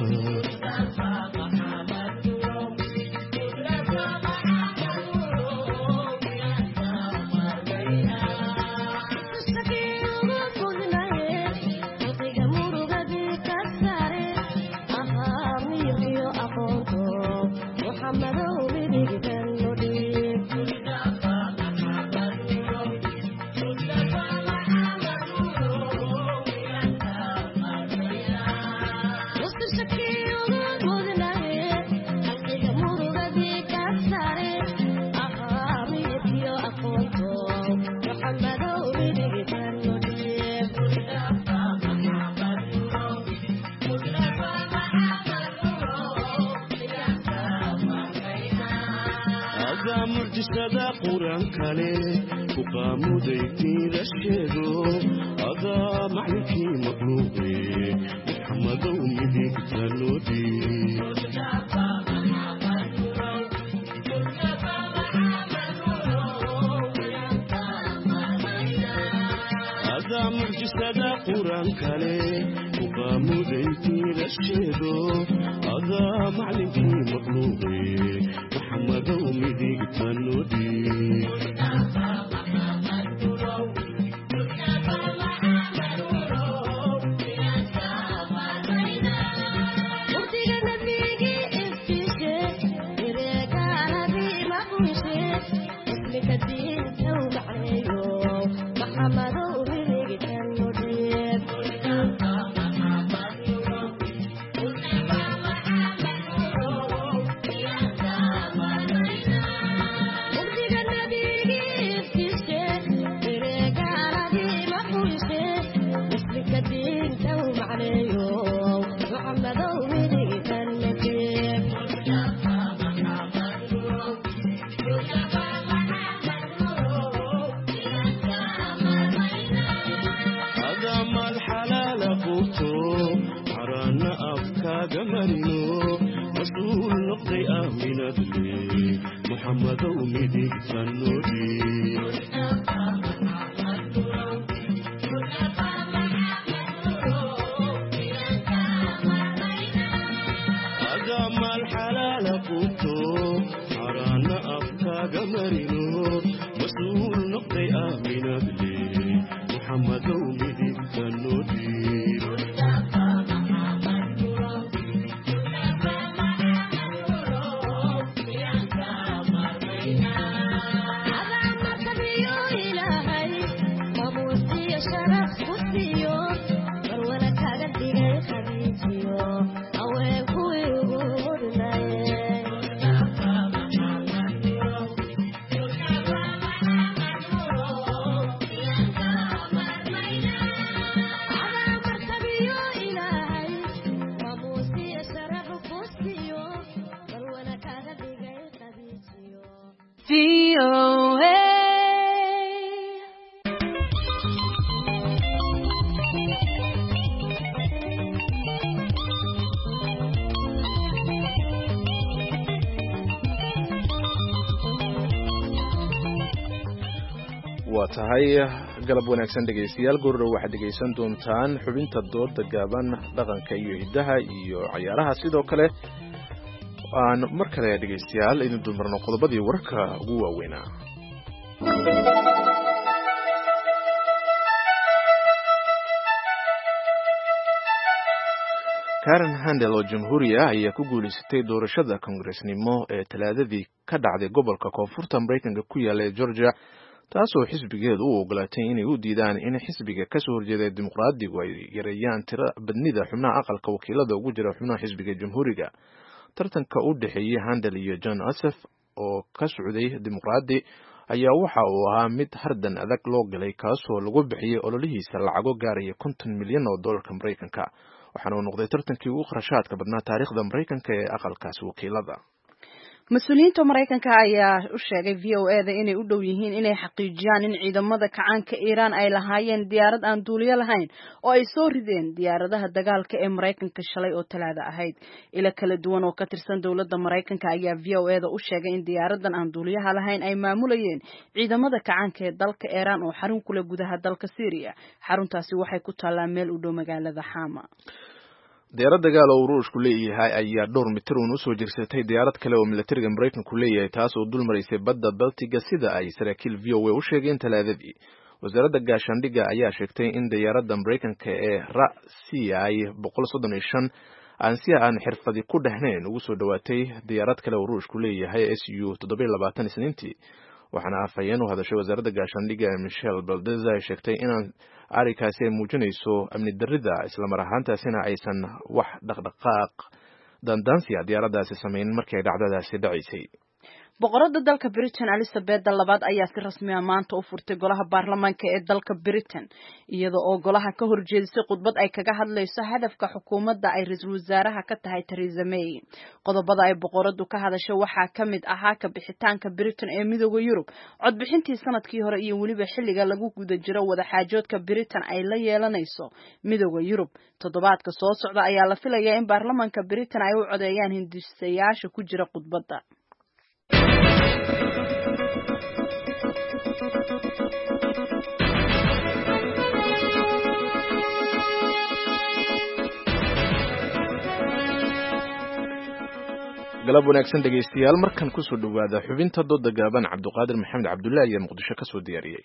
معجزة قرآن كله وقاموا ديتي رشيدو هذا محلكي مطلوبي محمد ومديك تنودي هذا معجزة قرآن كله وقاموا ديتي رشيدو هذا محلكي مطلوبي محمد ومديك تنودي V O A waa tahay galab wanaagsan dhegaystayaal goordhow waxaad dhegaysan doontaan xubinta dooda gaaban dhaqanka iyo hiddaha iyo cayaaraha sidoo kale aan mar kale dhegaystayaal idin dulmarno qodobadii wararka ugu waaweynaa Karen Handel oo jamhuuriya ayaa ku guuleysatay doorashada kongareesnimo ee talaadadii ka dhacday gobolka koonfurta Mareykanka ku yaala ee Georgia taasoo xisbigeedu u ogolaatay inay u diidaan in xisbiga ka soo horjeeda dimuqraadigu ay yareeyaan tiro badnida xubnaha aqalka wakiilada ugu jira xubnaha xisbiga jamhuuriga tartanka u dhaxeeyay Handel iyo John Ossoff oo ka socday dimuqraadi ayaa waxa uu ahaa mid hardan adag loo galay kaasoo lagu bixiyay ololihiisa lacago gaaraya konton milyan oo dollarka Mareykanka waxaana uu noqday tartankii ugu kharashaadka badnaa taariikhda Mareykanka ee aqalkaas wakiilada mas-uuliyiinta Mareykanka ayaa u sheegay V O A da inay u dhow yihiin inay xaqiijiyaan in ciidamada kacaanka Iran ay lahaayeen diyaarad aan duuliye lahayn oo ay soo rideen diyaaradaha dagaalka ee Mareykanka shalay oo talaada ahayd ila kala duwan oo ka tirsan dawladda Mareykanka ayaa V O A da u sheegay in diyaaradan aan duuliyaha lahayn ay maamulayeen ciidamada kacaanka ee dalka Iran oo xarun kule gudaha dalka Syria xaruntaasi waxay ku taalaa meel u dhow magaalada Hama diyaarad dagaal oo Ruushku leeyahay ayaa dhowr mitir uun u soo jirsatay diyaarad kale oo militariga Mareykanku leeyahay taas oo dul mareysay badda Baltiga sida ay saraakiil V O A u sheegeen talaadadii wasaaradda gaashaandhigga ayaa sheegtay in diyaaradda Mareykanka ee R C I boqol soddon iyo shan aan si aan xirfadi ku dhehnayn ugu soo dhawaatay diyaarad kale oo Ruushku leeyahay S U toddoba iyo labaatan isniintii waxaana afhayeen u hadashay wasaaradda gaashaandhigga Michelle Baldeza ay sheegtay inaan arikaasi ay muujinayso amni darrida isla mar ahaantaasina aysan wax dhaqdhaqaaq dandaansiya diyaaradaasi samayn markii ay dhacdadaasi dhacaysay boqorada dalka Britain Elizabeth labaad ayaa si rasmi ah maanta u furtay golaha baarlamaanka ee dalka Britain iyadoo oo golaha ka horjeedisay khudbad ay kaga hadlayso hadafka xukuumadda ay ra'iisul wasaaraha ka tahay Theresa May qodobada ay boqoradu ka hadashay waxaa ka mid ahaa ka bixitaanka Britain ee midowga Yurub codbixintii sanadkii hore iyo waliba xilliga lagu guda jiro wada xaajoodka Britain ay la yeelanayso midowga Yurub toddobaadka soo socda ayaa la filayaa in baarlamaanka Britain ay u codeeyaan hindisayaasha ku jira khudbadda galab wanaagsan dhegaystayaal markan ku soo dhawaada xubinta dooda gaaban Cabduqaadir Maxamed Cabdullaahi ee Muqdisho ka soo diyaariyay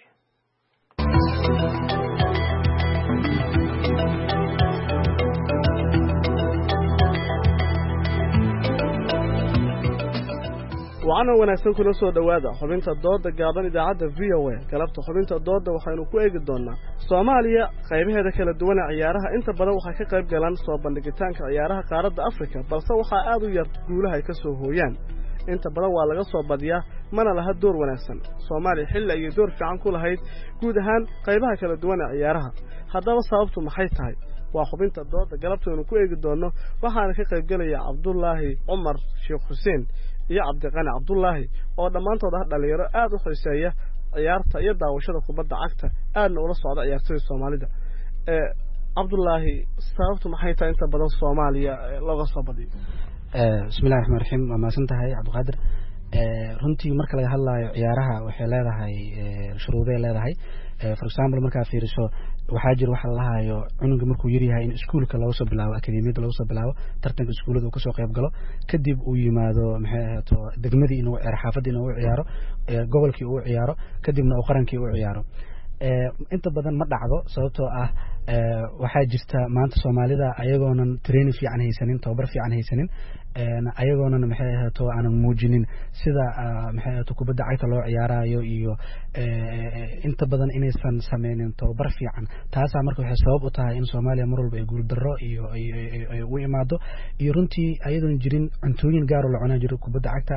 waxaana wanaagsan kula soo dhawaada xubinta dooda gaaban idaacadda V O A galabta xubinta dooda waxaynu ku eegi doonaa Soomaaliya qaybaheeda kala duwan ee ciyaaraha inta badan waxay ka qayb galaan soo bandhigitaanka ciyaaraha qaaradda Afrika balse waxa aad u yar guulaha ay ka soo hooyaan inta badan waa laga soo badiyaa mana laha door wanaagsan Soomaaliya xilli ay door fiican ku lahayd guud ahaan qaybaha kala duwan ee ciyaaraha haddaba sababtu maxay tahay waa xubinta dooda galabta ku eegi doono waxaana ka qayb galaya Cabdullaahi Umar Sheekh Xuseen iyo Cabdiqani Cabdullaahi oo dhamaantood ah dhalinyaro aad u xiiseeya ciyaarta iyo daawashada kubadda cagta aadna ula socda ciyaartoyda Soomaalida ee Cabdullaahi sababtu maxay tahay inta badan Soomaaliya looga soo badiyo ee bismillaahir rahmaanir rahiim waa maasan tahay Cabdiqaadir ee runtii marka laga hadlayo ciyaaraha waxay leedahay shuruudo leedahay for example marka fiiriso waxaa jira waxa la hayo cunuga markuu yar yahay in iskuulka laga soo bilaabo akademiyada laga soo bilaabo tartanka iskuulada uu ka soo qayb galo kadib uu yimaado maxay ahaato degmadii inuu ciyaaro xaafadii inuu ciyaaro gobolkii uu ciyaaro kadibna uu qarankii uu ciyaaro ee inta badan ma dhacdo sababtoo ah ee waxaa jirta maanta Soomaalida ayagoonan training fiican haysanin tababar fiican haysanin ee ayagoonan maxay ahaato aan muujinin sida maxay ahaato kubadda cagta loo ciyaarayo iyo ee inta badan inaysan sameeynin tababar fiican taas marka waxay sabab u tahay in Soomaaliya mar walba ay guul darro iyo ay u imaado iyo runtii ayadoon jirin cuntooyin gaar oo la cunaa jiro kubadda cagta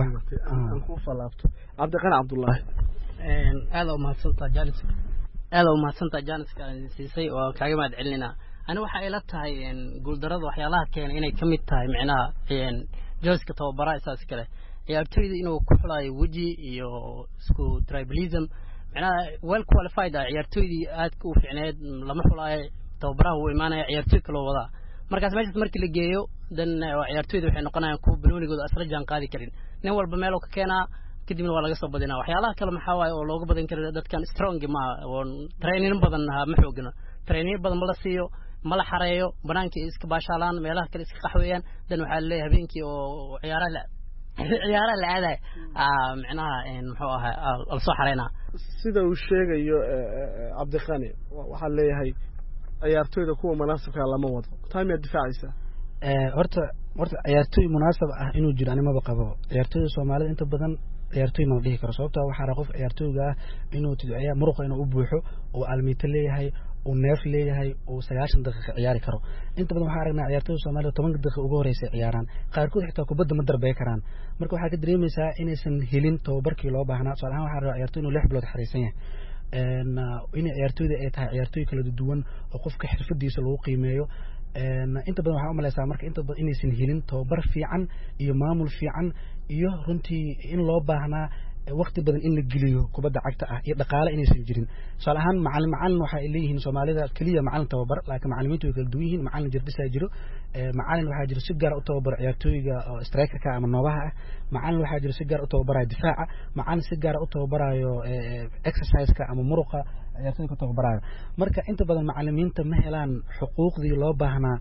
aan ku falaabto Cabdiqani Cabdullaahi een aad u mahadsantaa Janis aad u mahadsantaa Janis ka siisay oo kaaga mahad celinayna ana waxa ay la tahay in guul darrada waxyaalaha keenay inay kamid tahay macnaha een jooska tababara isaas kale ciyaartoyda inuu ku xulaayo waji iyo isku tribalism macnaha well qualified ciyaartoydii aad ku fiicneed lama xulaayo tababaraha uu imaanaya ciyaartoy kale wada markaas meesha markii la geeyo dan ciyaartoyda waxay noqonayaan kuwa banoonigooda asla jaan qaadi karin nin walba meel uu ka keenaa kadibna waa laga soo badinaa waxyaalaha kale maxaa waaye oo looga badan karo dadkan strong ma oo training badan ma xoogna training badan ma la siiyo ma la xareeyo banaankii iska baashaalaan meelaha kale iska qaxweeyaan dan waxaa leeyahay habeenkii oo ciyaaraha la ciyaaraha la aaday ah macnaha in muxuu ahaa la soo xareynaa sida uu sheegayo Cabdiqani waxa leeyahay ciyaartooyda kuwa munaasabka lama wado time difaacisa ee horta horta ciyaartooy munaasab ah inuu jiro anima qabo ciyaartooyda Soomaalida inta badan ciyaartooy ma dhihi karo sababtoo waxa ra qof ciyaartooyga ah inuu tidciya muruqa inuu u buuxo oo almiita leeyahay oo neef leeyahay oo sagaashan daqiiqo ciyaari karo inta badan waxa aragnaa ciyaartooyda Soomaalida toban daqiiqo ugu horeysay ciyaaraan qaarkood xitaa kubadda ma darbay karaan marka waxa ka dareemaysaa inaysan helin tababarkii loo baahnaa salaam waxa ra ciyaartooy inuu lix bilood xariisan yahay een in ciyaartooyda ay tahay ciyaartooy kala duwan oo qofka xirfadiisa lagu qiimeeyo een inta badan waxa u maleysaa marka inta badan inaysan helin tababar fiican iyo maamul fiican iyo runtii in loo baahnaa waqti badan in la geliyo kubadda cagta ah iyo dhaqaale inaysan jirin salahan macallin macallin waxa ay leeyihiin Soomaalida kaliya macallin tababar laakiin macallimiintu way kala duwan yihiin macallin jirdisa jiro ee macallin waxa jiro si gaar ah u tababar ciyaartooyga oo striker-ka ama noobaha ah macallin waxa jiro si gaar ah u tababaraya difaaca macallin si gaar ah u tababarayo exercise-ka ama muruqa ciyaartooyga tababarayo marka inta badan macallimiinta ma helaan xuquuqdii loo baahnaa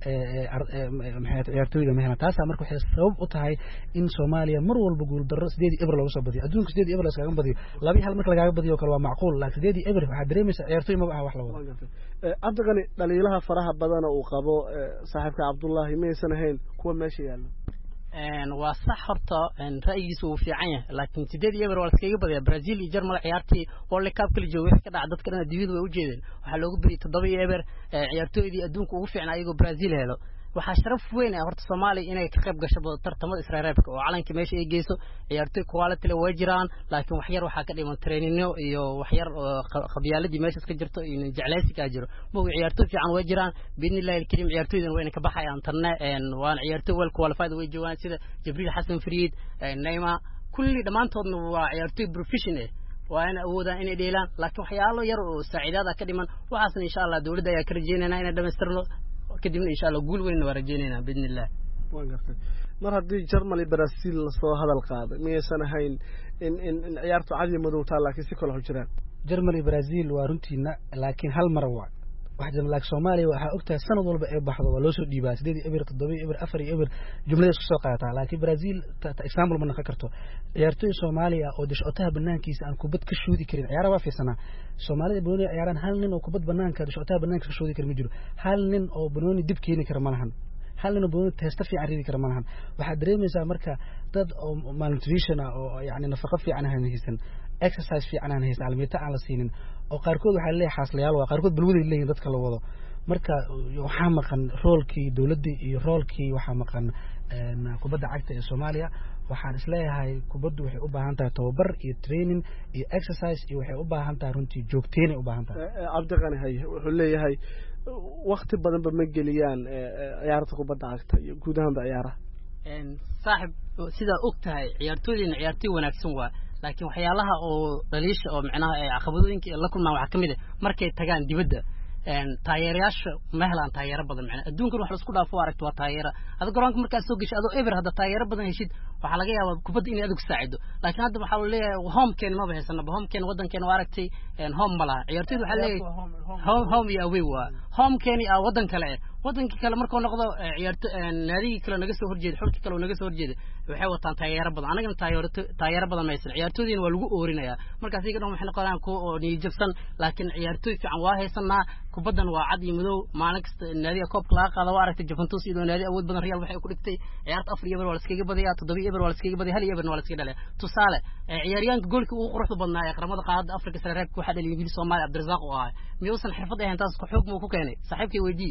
maxay ciyaartooyda ma helaan taas marka waxay sabab u tahay in Soomaaliya mar walba guul darro sideed eber lagu soo badiyo adduunka sideed eber la iskaga badiyo laba hal marka laga badiyo kale waa macquul laakiin sideed eber waxa dareemaysa ciyaartooy ma aha wax la wado Cabdiqani dhaliilaha faraha badan oo uu qabo saaxiibka Cabdullaahi meesan ahayn kuwa meesha yaalo een waa sax horta een ra'yigiisu uu fiican yahay laakiin sideed eber waa iskaga badiyaa Brazil iyo Germany ciyaartii World Cup kala joogay wax ka dhacay dadka dhan adduunyada way u jeedeen waxa loogu bari toddoba eber ciyaartooydii adduunka ugu fiican ayagoo Brazil helo waxa sharaf weyn ah horta Soomaaliya inay ka qayb gasho tartamada Israa'iilka oo calanka meesha ay geyso ciyaartooy quality leh way jiraan laakiin wax yar waxa ka dhiman traininno iyo wax yar qabyaaladii meesha iska jirto in jeclaysi ka jiro ma ciyaartooy fiican way jiraan biidnillaahi alkariim ciyaartooydan way ka baxayaan tarna een waan ciyaartooy well qualified way joogaan sida Jibril Xasan Fariid Neymar kulli dhamaantoodna waa ciyaartooy professional waana awoodaan inay dheelaan laakiin waxyaalo yar oo saaciidada ka dhiman waxaasna insha Allah dawladda ayaa ka rajeynayna inay dhameystirno kadibna insha Allah guul weyn waa rajeynayna biidnillah waan gartay mar haddii Germany Brazil la soo hadal qaaday miyaysan ahayn in in ciyaartu cadi madow taa laakiin si kale u jiraan Germany Brazil waa runtiina laakiin hal mar waa wax jam laak Soomaaliya waxa ogtahay sanad walba ay baxdo waa loo soo dhiibaa sideed eber toddoba eber afar eber jumlada isku soo qaata laakiin Brazil example ma noqon karto ciyaartooy Soomaaliya oo dishootaha banaankiisa aan kubad ka shoodi karin ciyaar waa fiirsana Soomaalida banooni ciyaaraan hal nin oo kubad banaanka dishootaha banaanka ka shoodi karin ma jiro hal nin oo banooni dib keeni kara ma lahan hal nin oo banooni testa fiican ridi kara ma lahan waxa dareemaysaa marka dad oo malnutrition oo yaani nafaqo fiican aan haysan exercise fiican aan haysan almiita aan la siinin oo qaarkood waxa leeyahay xaaslayaal waa qaarkood balwada leeyihiin dadka la wado marka waxa maqan roolkii dawladda iyo roolkii waxa maqan kubadda cagta ee Soomaaliya waxaan isleeyahay kubaddu waxay u baahan tahay tababar iyo training iyo exercise iyo waxay u baahan tahay runtii joogteyn u baahan tahay Cabdiqani hay wuxuu leeyahay waqti badan ba ma geliyaan ciyaarta kubadda cagta iyo guud ahaan ciyaaraha een saaxib sida og tahay ciyaartooyina ciyaartooy wanaagsan waa laakiin waxyaalaha oo dhaliisha oo macnaha ay caqabadooyinka la kulmaan waxa kamid ah markay tagaan dibadda een taageerayaasha ma helaan taageero badan macnaha adduunkan wax la isku dhaafo aragto waa taageero adiga garoonka markaad soo gashay adoo ever hadda taageero badan heshid waxa laga yaabaa kubadda inay adigu saacido laakiin hadda waxa uu leeyahay home keen ma bahaysana home keen wadankeena waa aragtay een home mala ciyaartooydu waxa leeyahay home home iyo away waa home keen iyo wadan kale wadanka kale markuu noqdo ciyaarto naadiga kale naga soo horjeedo xulka kale naga soo horjeedo waxay wataan taageero badan anagana taageero taageero badan maysan ciyaartooydiina waa lagu oorinayaa markaas iyaga dhan waxay noqonayaan kuwa oo niyadjabsan laakiin ciyaartooy fiican waa haysanaa kubaddan waa cad iyo madow maalin kasta naadiga koobka laga qaado waa aragtay Juventus iyo naadi awood badan Real waxay ku dhigtay ciyaarta afar eber waa la iskaga badiyaa toddoba eber waa la iskaga badiyaa hal eber waa la iskaga dhalay tusaale ciyaaryahanka goolka ugu quruxda badnaa ee qaramada qaadada Afrika sare reebka waxa dhaliyay Ingiriis Soomaali Abdirasaaq oo ah miyuusan xirfad ahayn taas ku xoog muu ku keenay saaxiibkii weydii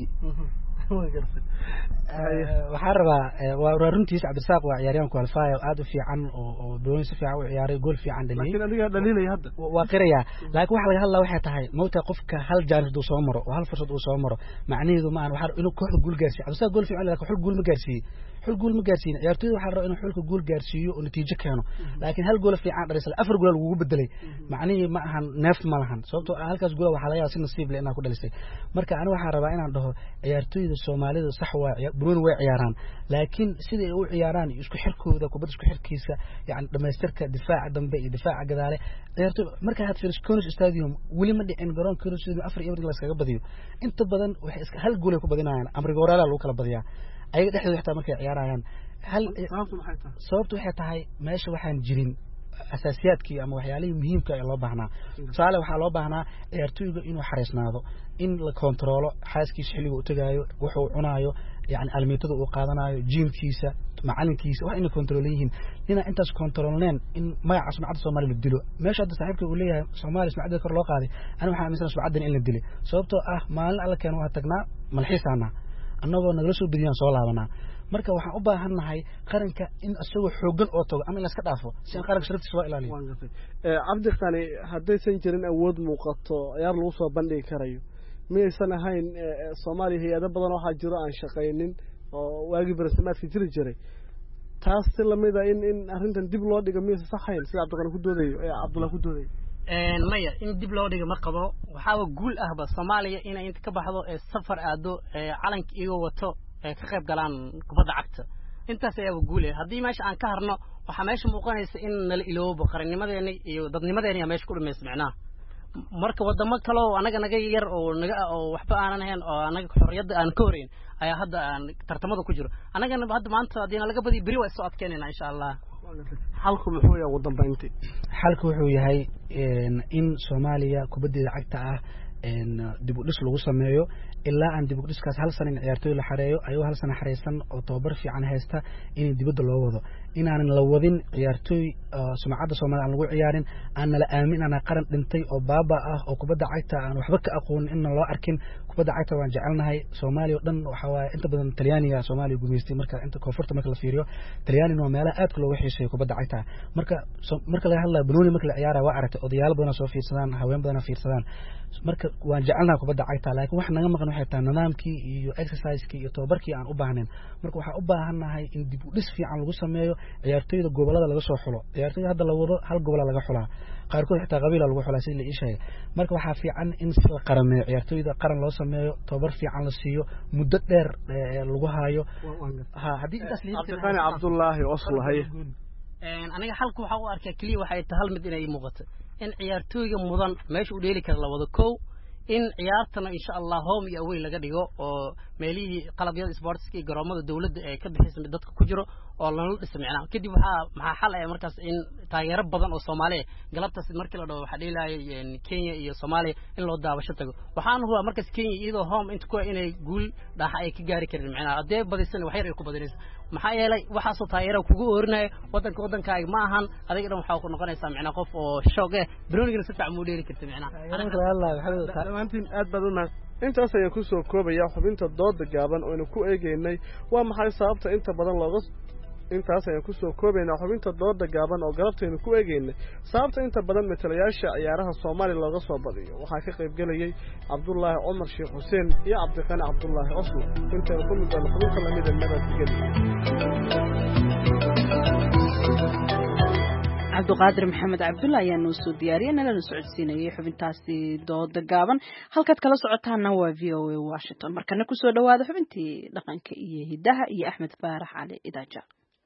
waxaan rabaa waa runtiis Cabdirasaaq waa ciyaaryahan qualify aad u fiican oo oo doon si fiican u ciyaaray gool fiican dhaliyay laakiin adiga dhaliilay hadda waa qiraya laakiin waxa laga hadlaa waxay tahay moota qofka hal jaanis uu soo maro oo hal fursad uu soo maro macnaheedu ma aan waxa inuu kooxda gool gaarsiiyo Cabdirasaaq gool fiican laakiin xul gool ma gaarsiiyay xul gool ma gaarsiin ciyaartooyda waxa la rabaa inuu xulka gool gaarsiiyo oo natiijo keeno laakiin hal gool fiican dhalisay afar gool lagu bedelay macnaheedu ma ahan neef ma lahan sababtoo ah halkaas gool waxa laga yaabaa si nasiib leh inaa ku dhalisay marka aniga waxa rabaa inaan dhaho ciyaartooyda ciyaartooyda Soomaalidu sax waa buruun way ciyaaraan laakiin sida ay u ciyaaraan isku xirkooda kubadda isku xirkiisa yani dhameystirka difaaca dambe iyo difaaca gadaale ciyaartooy marka had fiiriso Cornish Stadium wali ma dhicin garoon Cornish Stadium afar iyo afar laga badiyo inta badan waxay iska hal gool ay ku badinayaan amriga waraala lagu kala badiyaa ayaga dhexdooda xitaa markay ciyaarayaan hal sababtu waxay tahay meesha waxaan jirin asaasiyaadkii ama waxyaalihii muhiimka ah loo baahnaa tusaale waxaa loo baahnaa ciyaartooyga inuu xareysnaado in la kontrolo xaaskiisa xilliga uu tagaayo wuxuu cunaayo yani almiitada uu qaadanayo jiimkiisa macalinkiisa wax inay kontrol yihiin ina intaas kontrolneen in magaca sumcadda Soomaaliya la dilo meesha hadda saaxiibka uu leeyahay Soomaaliya sumcadda kor loo qaaday aniga waxaan aaminsan sumcaddan in la dilay sababtoo ah maalin alla keen waa tagnaa malxiisaana annagoo nagala soo badiyaan soo laabanaa marka waxaan u baahannahay qaranka in asagoo xoogan oo tago ama in la iska dhaafo si aan qaranka sharaftiisa loo ilaaliyo ee Cabdi Qani haddaysan jirin awood muuqato ciyaar lagu soo bandhigi karayo miyaysan ahayn Soomaaliya hay'ado badan oo waxaa jiro aan shaqaynin oo waagi barasamaadkii jiri jiray taas si lamida in in arrintan dib loo dhigo miyaysan saxayn sida Cabdi Qani ku doodayo ee Cabdulla ku doodayo een maya in dib loo dhigo ma qabo waxaa guul ahba Soomaaliya inay inta ka baxdo ee safar aado ee calanka iyaga wato ee ka qayb galaan kubadda cagta intaas ayaa guul ah haddii meesha aan ka harno waxa meesha muuqanaysa in nala iloobo qarannimadeena iyo dadnimadeena meesha ku dhameysmicnaa marka wadamo kale oo anaga naga yar oo naga oo waxba aanan ahayn oo anaga xorriyada aan ka horeyn ayaa hadda aan tartamada ku jiro anaga hadda maanta hadii laga badi bari waa soo adkeenayna insha Allah halku muxuu yahay wadan baynti halku wuxuu yahay in Soomaaliya kubadda cagta ah in dib u dhis lagu sameeyo ilaa aan dib u dhiskaas hal sano ciyaartooy la xareeyo ayuu hal sano xareysan oo tababar fiican haysta in dibadda loo wado in aan la wadin ciyaartooy sumcadda Soomaaliya aan lagu ciyaarin aan la aamin ana qaran dhintay oo baaba ah oo kubadda cagta aan waxba ka aqoon in loo arkin kubadda cagta waan jecelnahay Soomaaliya dhan waxa waaye inta badan Talyaaniga Soomaaliya gumeystay marka inta koonfurta marka la fiiriyo Talyaaniga waa meelaha aad looga xiiseeyo kubadda cagta marka marka laga hadlayo banooni marka la ciyaarayo waa aragtay odayaal badan soo fiirsadaan haween badan fiirsadaan marka waan jecelnahay kubadda cagta laakiin wax naga maqan waxay tahay nidaamkii iyo exercise-kii iyo tababarkii aan u baahnayn marka waxa u baahanahay in dib u dhis fiican lagu sameeyo ciyaartooyda gobolada laga soo xulo ciyaartooyda hadda la wado hal gobol laga xulaa qaarkood xitaa qabiil lagu xulaa sidii la ii sheegay marka waxa fiican in si qarameeyo ciyaartooyda qaran loo sameeyo tababar fiican la siiyo muddo dheer lagu haayo ha hadii intaas Cabdi Cabdullaahi Oslahay een aniga halku waxa u arkaa kaliya waxay tahay hal mid inay muuqato in ciyaartooyga mudan meesha u dheeli kara la wado kow in ciyaartana insha Allah home iyo away laga dhigo oo meelihii qalabyada sportska garoomada dawladda ay ka bixisay dadka ku jiro oo la dhismayna kadib waxa maxaa xal ah markaas in taageero badan oo Soomaaliya galabtaas markii la dhaw waxa dheelayay Kenya iyo Soomaaliya in loo daawasho tago waxaan huwa markaas Kenya iyadoo home inta ku inay guul dhaxa ay ka gaari karin macna hadee badisan wax yar ay ku badinaysa maxaa yeelay waxa soo taageero kugu oornay wadanka wadankaaga ma ahan adiga dhan waxa ku noqonaysaa macna qof oo shoog ah Browniga si fiican u dheeli karta macna anaga Allah waxa maantiin aad badan ma intaas ayaan ku soo koobaya xubinta dooda gaaban oo inuu ku eegeynay waa maxay sababta inta badan looga intaas ayaan ku soo koobaynaa xubinta dooda gaaban oo galabteenu ku eegeynay sababta inta badan matalayaasha ciyaaraha Soomaaliya looga soo badiyo waxaa ka qayb galay Cabdullaahi Umar Sheekh Xuseen iyo Cabdi Qani Cabdullaahi Oslo inta ku mid ah xubinta lamida nabadgelyo عبد القادر محمد عبد الله يا نوسو دياري أنا لنا سعودسينية حبنتاسي دود دقابا هل كانت كلا سعودتها نوا في أو واشنطن مركنا كسو دواده حبنتي لقنك إيه هداها إيه أحمد فارح علي إذا جاء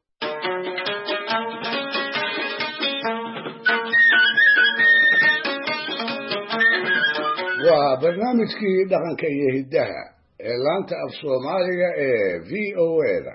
وبرنامجكي لقنك إيه هداها إعلانت أف صوماليا إيه في أو إيه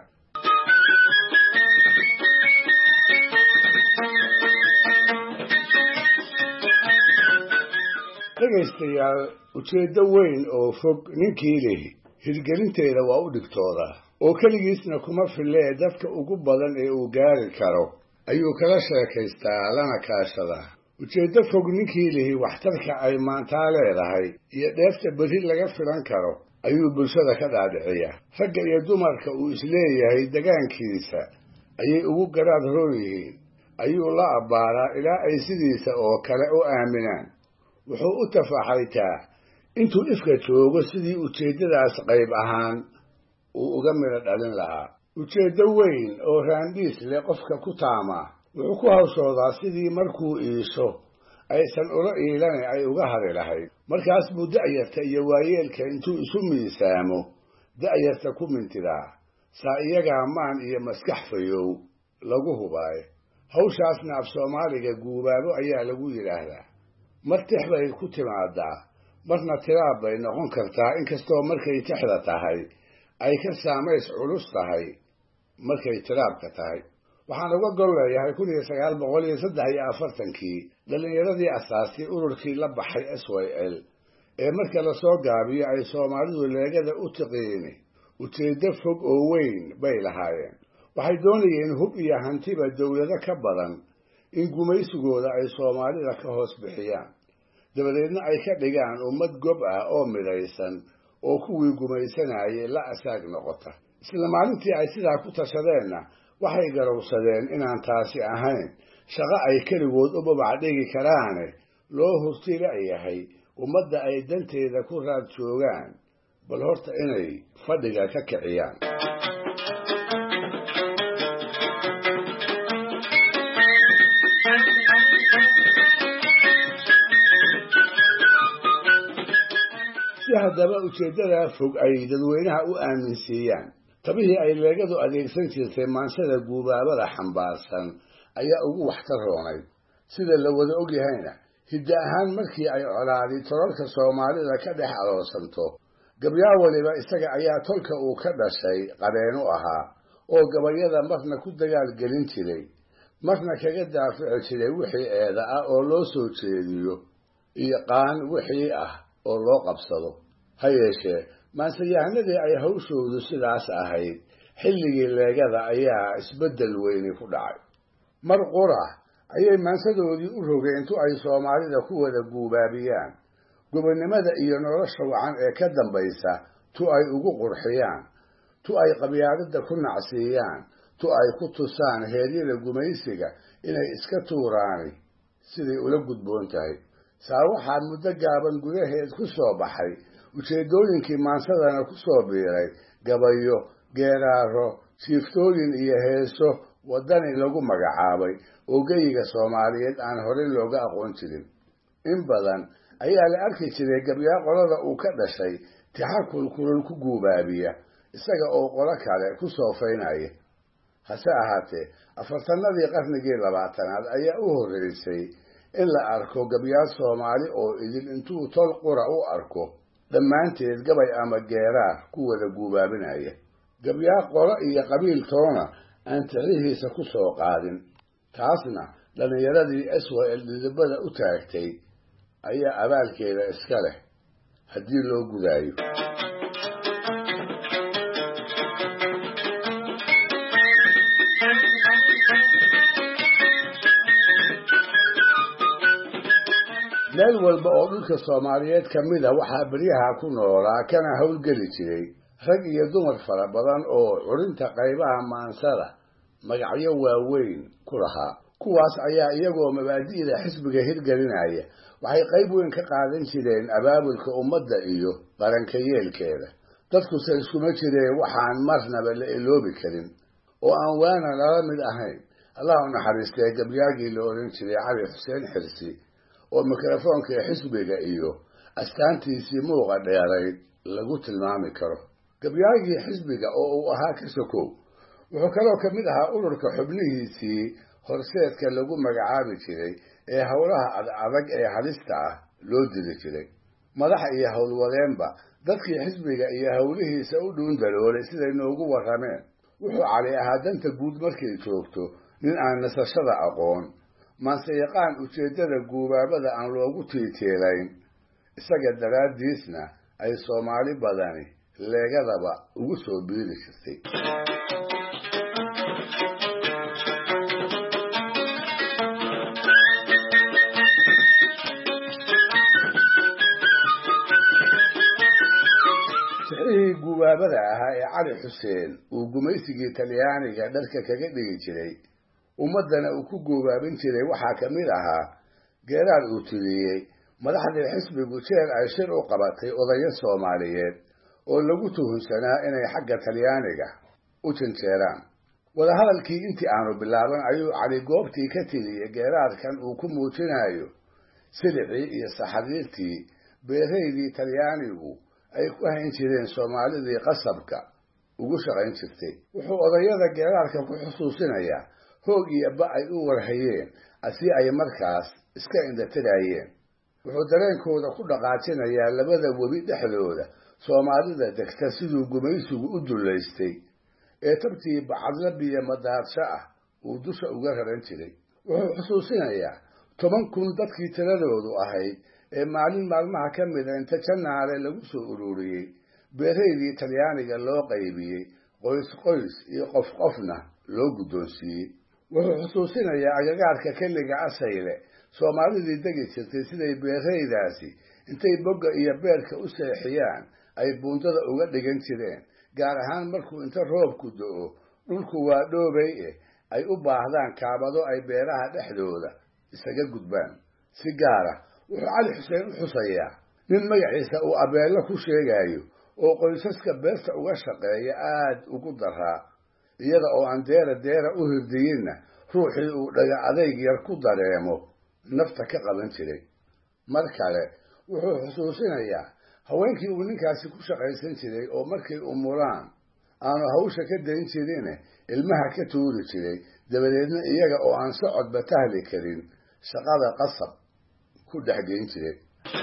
dhegaystayaal ujeeddo weyn oo fog ninkii lihi hirgelinteeda waa u dhigtooda oo keligiisna kuma fillee dadka ugu badan ee uu gaari karo ayuu kala sheekaystaa lana kaashadaa ujeeddo fog ninkii lihi waxtarka ay maantaa leedahay iyo dheefta berri laga filan karo ayuu bulshada ka dhaadhiciyaa ragga iyo dumarka uu isleeyahay degaankiisa ayay ugu garaad roon yihiin ayuu la abbaaraa ilaa ay sidiisa oo kale u aaminaan wuxuu u tafaxaytaa intuu ifka joogo sidii ujeeddadaas qayb ahaan uu uga midho dhalin lahaa ujeeddo weyn oo raandhiis leh qofka ku taama wuxuu ku hawshoodaa sidii markuu iisho aysan ula iilane ay uga hari lahayd markaas buu da'yarta iyo waayeelka intuu isu miisaamo da'yarta ku mintidaa saa iyagaa maan iyo maskax fayow lagu hubaayo hawshaasna af soomaaliga guubaabo ayaa lagu yidhaahdaa mar tix bay ku timaadaa marna tiraab bay noqon kartaa inkastoo markay tixda tahay ay ka saamays culus tahay markay tiraabka tahay waxaan uga gol leeyahay kun iyo sagaal boqol iyo saddex iyo afartankii dhallinyaradii asaasay ururkii la baxay s y l ee marka lasoo gaabiyo ay soomaalidu leegada u tiqiini ujeeddo fog oo weyn bay lahaayeen waxay doonayeen hub iyo hantiba dowlado ka badan in gumaysigooda ay soomaalida ka hoos bixiyaan dabadeedna ay ka dhigaan ummad gob ah oo midaysan oo kuwii gumaysanayay la asaag noqota isla maalintii ay sidaa ku tashadeenna waxay garowsadeen inaan taasi ahayn shaqo ay keligood u babac dhigi karaane loo hurtila yahay ummadda ay danteeda ku raad joogaan bal horta inay fadhiga ka kiciyaan si haddaba ujeeddadaa fog ay dadweynaha u aaminsiiyaan tabihii ay leegadu adeegsan jirtay maansada guubaabada xambaarsan ayaa ugu waxtar roonayd sida la wada ogyahayna hidda ahaan markii ay colaadi tolalka soomaalida ka dhex aloosanto gabyaa waliba isaga ayaa tolka uu ka dhashay qabeen u ahaa oo gabayada marna ku dagaal gelin jiray marna kaga daafici jiray wixii eeda ah oo loo soo jeediyo iyo qaan wixii ah oo loo qabsado ha yeeshee maansayahanadii ay hawshoodu sidaas ahayd xilligii leegada ayaa isbeddel weyni ku dhacay mar qura ayay maansadoodii u rogeen tu ay soomaalida ku wada guubaabiyaan gobonnimada iyo nolosha wacan ee ka dambaysa tu ay ugu qurxiyaan tu ay qabyaaladda ku nacsiiyaan tu ay ku tusaan heeryada gumaysiga inay iska tuuraani siday ula gudboon tahay saa waxaa muddo gaaban gudaheed ku soo baxay ujeeddooyinkii maansadana ku soo biiray gabayo geeraaro jiiftooyin iyo heeso waddani lagu magacaabay oo geyiga soomaaliyeed aan horey looga aqoon jirin in badan ayaa la arki jiray gabyaa qolada uu ka dhashay tixa kulkulul ku guubaabiya isaga oo qolo kale ku soofaynaya hase ahaatee afartanadii qarnigii labaatanaad ayaa u horreysay in la arko gabyaa soomaali oo idin intuu tol qura u arko dhammaanteed gabay ama geeraar ku wada guubaabinaya gabyaa qolo iyo qabiil toona aan tixihiisa ku soo qaadin taasna dhallinyaradii s y l dhidibada u taagtay ayaa abaalkeeda iska leh haddii loo gudaayo meel walba oo dhulka soomaaliyeed ka mid a waxaa beryaha ku noolaa kana howlgeli jiray rag iyo dumar fara badan oo curinta qaybaha maansada magacyo waaweyn ku lahaa kuwaas ayaa iyagoo mabaadi'da xisbiga hirgelinaya waxay qayb weyn ka qaadan jireen abaabulka ummadda iyo qaranka yeelkeeda dadkuse iskuma jireen waxaan marnaba la iloobi karin oo aan waana lala mid ahayn allah u naxariistee gabyaagii la odhan jiray cali xuseen xirsi oo mikrofoonka xisbiga iyo astaantiisii muuqa dheerayd lagu tilmaami karo gabyaagii xisbiga oo uu ahaa ka sokow wuxuu kaloo ka mid ahaa ururka xubnihiisii horseedka lagu magacaabi jiray ee howlaha adag ee halista ah loo dili jiray madaxa iyo howlwadeenba dadkii xisbiga iyo howlihiisa u dhuun daloolay siday noogu warrameen wuxuu cali ahaa danta guud markay joogto nin aan nasashada aqoon maanse yaqaan ujeeddada guubaabada aan loogu tiiteelayn isaga daraaddiisna ay soomaali badani leegadaba ugu soo biiri jirtay sixihii guubaabada ahaa ee cali xuseen uu gumaysigii talyaaniga dharka kaga dhigi jiray ummaddana uu ku guubaabin jiray waxaa ka mid ahaa geeraar uu tiriyey madaxdii xisbigu jeer ay shir u qabatay odayo soomaaliyeed oo lagu tuhunsanaa inay xagga talyaaniga u janjeeraan wadahadalkii intii aanu bilaaban ayuu cali goobtii ka tiriyey geeraarkan uu ku muujinayo silicii iyo saxariirtii beeraydii talyaanigu ay ku hayn jireen soomaalidii qasabka ugu shaqayn jirtay. Wuxuu odayada geeraarka ku xusuusinayaa hoog iyo ba ay u warhayeen asi ay markaas iska indhatirayeen. Wuxuu dareenkooda ku dhaqaajinayaa labada webi dhexdooda soomaalida degta siduu gumaysigu u dullaystay ee tabtii bacadla biyo madaadsho ah uu dusha uga raran jiray. Wuxuu xusuusinayaa toban kun dadkii tiradoodu ahayd ee maalin maalmaha ka mida inta Janaale lagu soo ururiyey beeraydii Talyaaniga loo qaybiyey qoys qoys iyo qof qofna loo guddoonsiiyey. Wuxuu xusuusinayaa agagaarka keliga asayle soomaalidii degi jirtay siday beeraydaasi intay bogga iyo beerka u seexiyaan ay buundada uga dhigan jireen, gaar ahaan markuu inta roobku do'o dhulku waa dhoobay eh ay u baahdaan kaabado ay beeraha dhexdooda isaga gudbaan. Si gaar ah wuxuu Cali Xuseen u xusayaa nin magaciisa uu abeello ku sheegayo oo qoysaska beerta uga shaqeeya aad ugu daraa, iyada oo aan deera deera u hirdiyinna ruuxii uu dhaga adayg yar ku dareemo nafta ka qaban jiray. Mar kale wuxuu xusuusinayaa haweenkii uu ninkaasi ku shaqaysan jiray oo markay umulaan aanu hawsha ka dayn jirine ilmaha ka tuuri jiray, dabadeedna iyaga oo aan socodba tahli karin shaqada qasab ku dhex geyn jiray.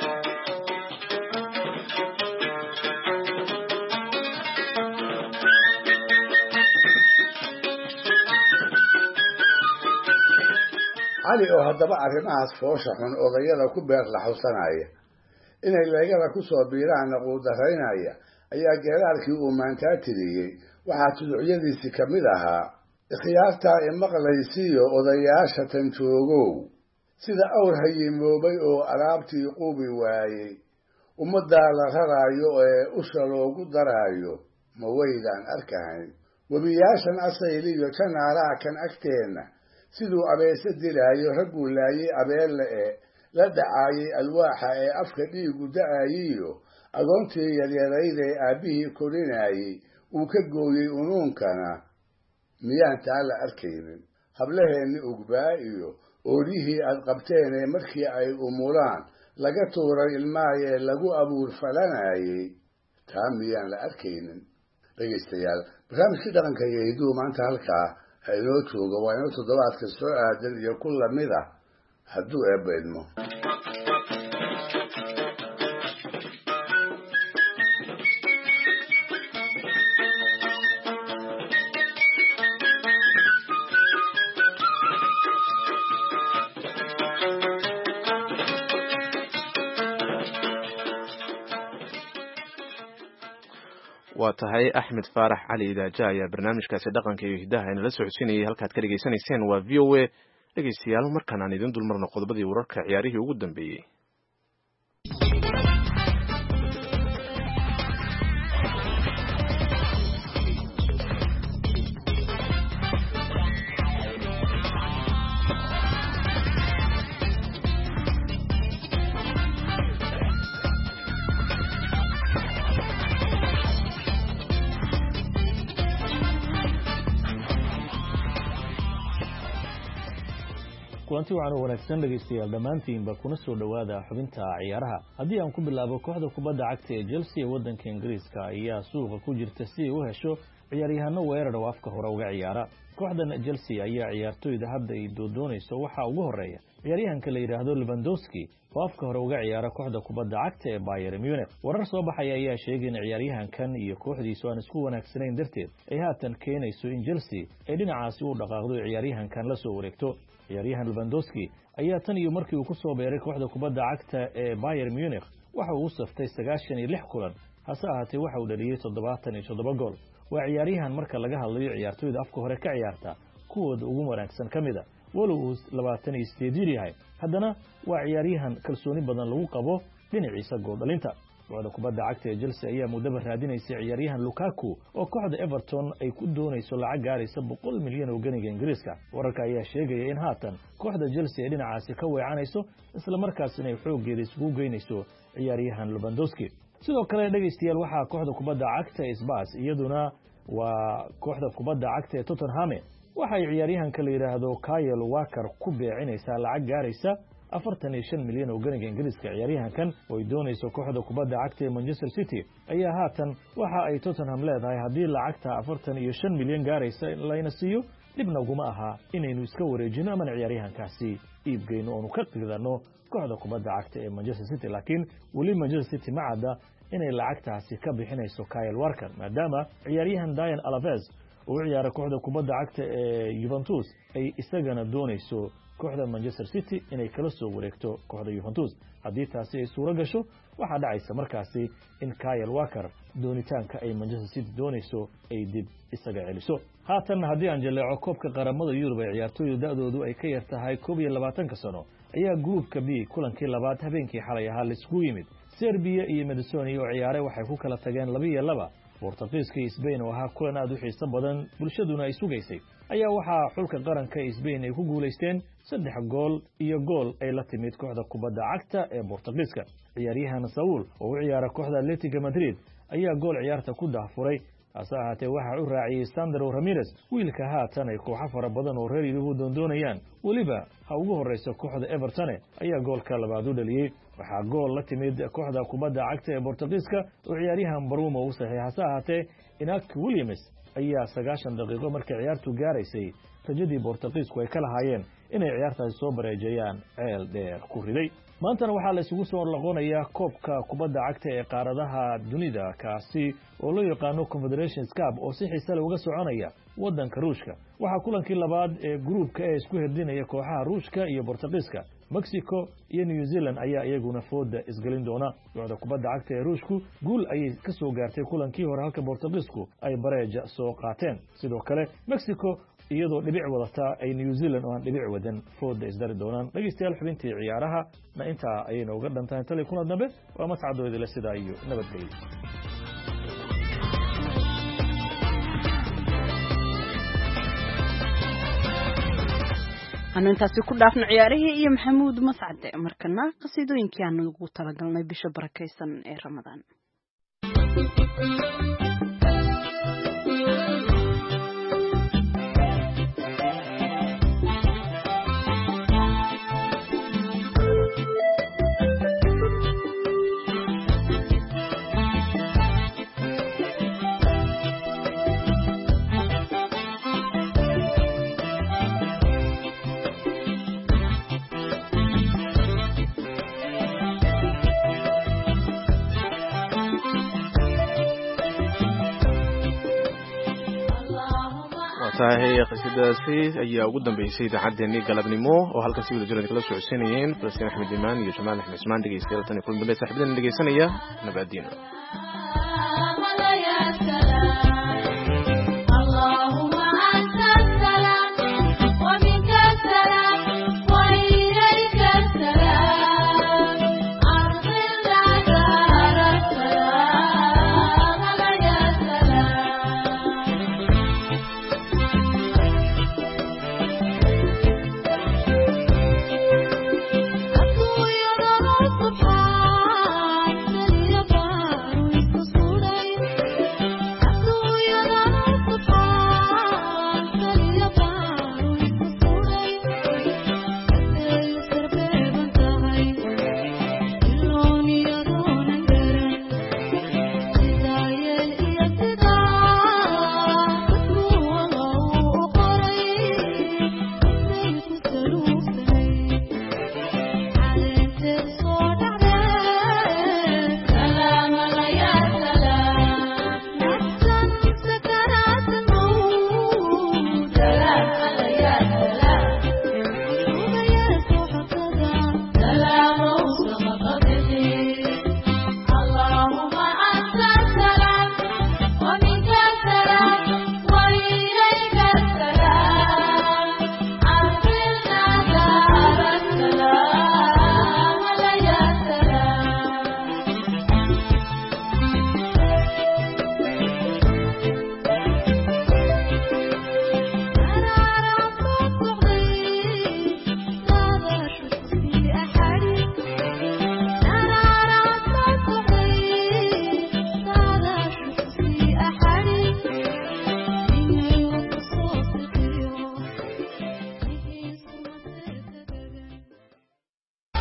Cali oo haddaba arrimahaas foosha xun odayada ku beer la xusanaya inay leegada ku soo biiraana quudaraynaya ayaa geeraarkii uu maantaa tiriyey waxaa tuducyadiisii ka mid ahaa ikhyaartaa imaqlaysiiyo odayaasha tan joogow sida awr hayimoobay oo alaabtii quubi waayey ummaddaa la raraayo ee usha loogu daraayo ma waydaan arkahayn. webiyaashan asayliyo Janaalaha kan agteenna siduu abeese dilaayo ragguu laayey abeelle ee la dhacaayay alwaaxa ee afka dhiigu da'ayiyo agoontii yaryarayda ee aabbihii korinaayey uu ka gooyey unuunkana miyaan taa la arkaynin. hablaheenni ugbaa iyo ooryihii aad qabteen ee markii ay umulaan laga tuuray ilmaayee lagu abuur falanayey taa miyaan la arkaynin. dhegaystayaal, barnaamijkii dhaqanka iyo hiduhu maanta halkaa ha inoo joogo. waa inoo toddobaadka soo aadan iyo ku lamid ah hadduu eebba idmo. waa tahay Axmed Faarax Cali Idaaja ayaa barnaamijkaasi dhaqanka iyo hidaha inala socodsiinayay. halkaad ka dhageysanayseen waa V O A. dhegeystayaal, markaan aan idin dulmarno qodobadii wararka ciyaarihii ugu dambeeyey. kulanti waxaan u wanaagsan dhegaystayaal dhammaantiinba kuna soo dhowaada xubinta ciyaaraha. haddii aan ku bilaabo kooxda kubadda cagta ee Chelsea ee waddanka Ingiriiska ayaa suuqa ku jirta si ay u hesho ciyaaryahano weerar oo afka hore uga ciyaara. kooxdan Chelsea ayaa ciyaartoyda hadda ay doodoonayso waxaa ugu horeeya ciyaaryahanka la yidhaahdo Lewandowski oo afka hore uga ciyaara kooxda kubadda cagta ee Bayern Munich. warar soo baxaya ayaa sheegay in ciyaaryahankan iyo kooxdiisu aan isku wanaagsanayn darteed ay haatan keenayso in Chelsea ay dhinacaasi u dhaqaaqdo ciyaaryahankan la soo wareegto. ciyaaryahan Lewandowski ayaa tan iyo markii uu ku soo beeray kooxda kubadda cagta ee Bayern Munich waxa uu u saftay sagaashan iyo lix kulan, hase ahaatee waxa uu dhaliyey toddobaatan iyo toddoba gool. waa ciyaaryahan marka laga hadlayo ciyaartoyda afka hore ka ciyaarta kuwooda ugu wanaagsan ka mid a, walow uu labaatan iyo sideed jir yahay, haddana waa ciyaaryahan kalsooni badan lagu qabo dhinaciisa gool dhalinta. kooxda kubadda cagta ee Chelsea ayaa mudaba raadinaysa ciyaaryahan Lukaku oo kooxda Everton ay ku doonayso lacag gaaraysa boqol milyan oo ganiga Ingiriiska. wararka ayaa sheegaya in haatan kooxda Chelsea ay dhinacaasi ka weecanayso isla markaasina ay xooggeeda isugu geynayso ciyaaryahan Lewandowski. sidoo kale dhageystayaal, waxaa kooxda kubadda cagta ee Spurs iyaduna waa kooxda kubadda cagta ee Tottenham waxay ciyaaryahanka la yiraahdo Kyle Walker ku beecinaysaa lacag gaaraysa afartan iyo shan milyan oo ganiga ingiriiska. ciyaaryahankan oo ay doonayso kooxda kubadda cagta ee Manchester City ayaa haatan waxa ay Tottenham leedahay haddii lacagta afartan iyo shan milyan gaaraysa layna siiyo dibna uguma aha inaynu iska wareejino ama ciyaaryahankaasi iibgeyno oo ka qidano kooxda kubadda cagta ee Manchester City. laakiin wali Manchester City ma cadda inay lacagtaasi ka bixinayso Kyle Walker maadaama ciyaaryahan Dani Alves oo ciyaara kooxda kubadda cagta ee Juventus ay isagana doonayso kooxda Manchester City inay kala soo wareegto kooxda Juventus. haddii taasi ay suuro gasho waxaa dhacaysa markaasi in Kyle Walker doonitaanka ay Manchester City doonayso ay dib isaga celiso. haatan haddii aan jaleeco koobka qaramada Yurub ee ciyaartooyda da'doodu ay ka yar tahay koob iyo labaatan sano ayaa groupka B kulankii labaad habeenkii xalay ahaa la isku yimid. Serbia iyo Macedonia oo ciyaaray waxay ku kala tageen laba iyo laba. Portugiiska iyo Spain oo ahaa kulan aad u xiiso badan bulshaduna ay sugaysay ayaa waxaa xulka qaranka ee Spain ay ku guuleysteen saddex gool iyo gool ay la timid kooxda kubadda cagta ee Portugiiska. ciyaaryahan Saul oo u ciyaara kooxda Atletico Madrid ayaa gool ciyaarta ku dahfuray hase ahaatee waxaa u raaciyay Sandro Ramirez wiilka haatan ay kooxo fara badan oo reer Yurub doondoonayaan waliba ha ugu horeyso kooxda Everton ayaa goolka labaad u dhaliyay. waxaa gool la timid kooxda kubadda cagta ee Portugiiska oo ciyaaryahan Bruma uu saxiixay hase ahaatee Iñaki Williams ayaa sagaashan daqiiqo markii ciyaartu gaaraysay rajadii Portugiisku ay ka lahaayeen inay ciyaartaasi soo bareejeeyaan ceel dheer ku riday. maantana waxaa la isugu soo laqonayaa koobka kubadda cagta ee qaaradaha dunida kaasi oo loo yaqaano Confederations Cup oo si xiiso leh uga soconaya waddanka Ruushka. waxaa kulankii labaad ee groupka ee isku hirdinaya kooxaha Ruushka iyo Portugiiska. Mexico iyo New Zealand ayaa iyaguna fooda isgelin doona. kooxda kubadda cagta ee Ruushku guul ayay ka soo gaartay kulankii hore halka Portugiisku ay bareeja soo qaateen. sidoo kale Mexico iyadoo dhibic wadata ay New Zealand oo aan dhibic wadan fooda isdari doonaan. dhageystayaal xubintii ciyaaraha na inta ayayna uga dhantahay tali kuna dambe waa mascadooda la sida iyo nabadgelyo. anu intaasi ku dhaafno ciyaarihii iyo Maxamuud Mascade markana qasiidooyinkii aanu ugu talagalnay bisha barakeysan ee Ramadaan. tahay qasiidadaasi ayaa ugu dambeysay idaacaddeenii galabnimo oo halkan si wada jir kala socodsiinayeen Falastiin Axmed Imaan iyo Jamaal Axmed Ismaan dhegeystayaal tan kulmada saaxiibadana dhegeysanaya nabaddiina.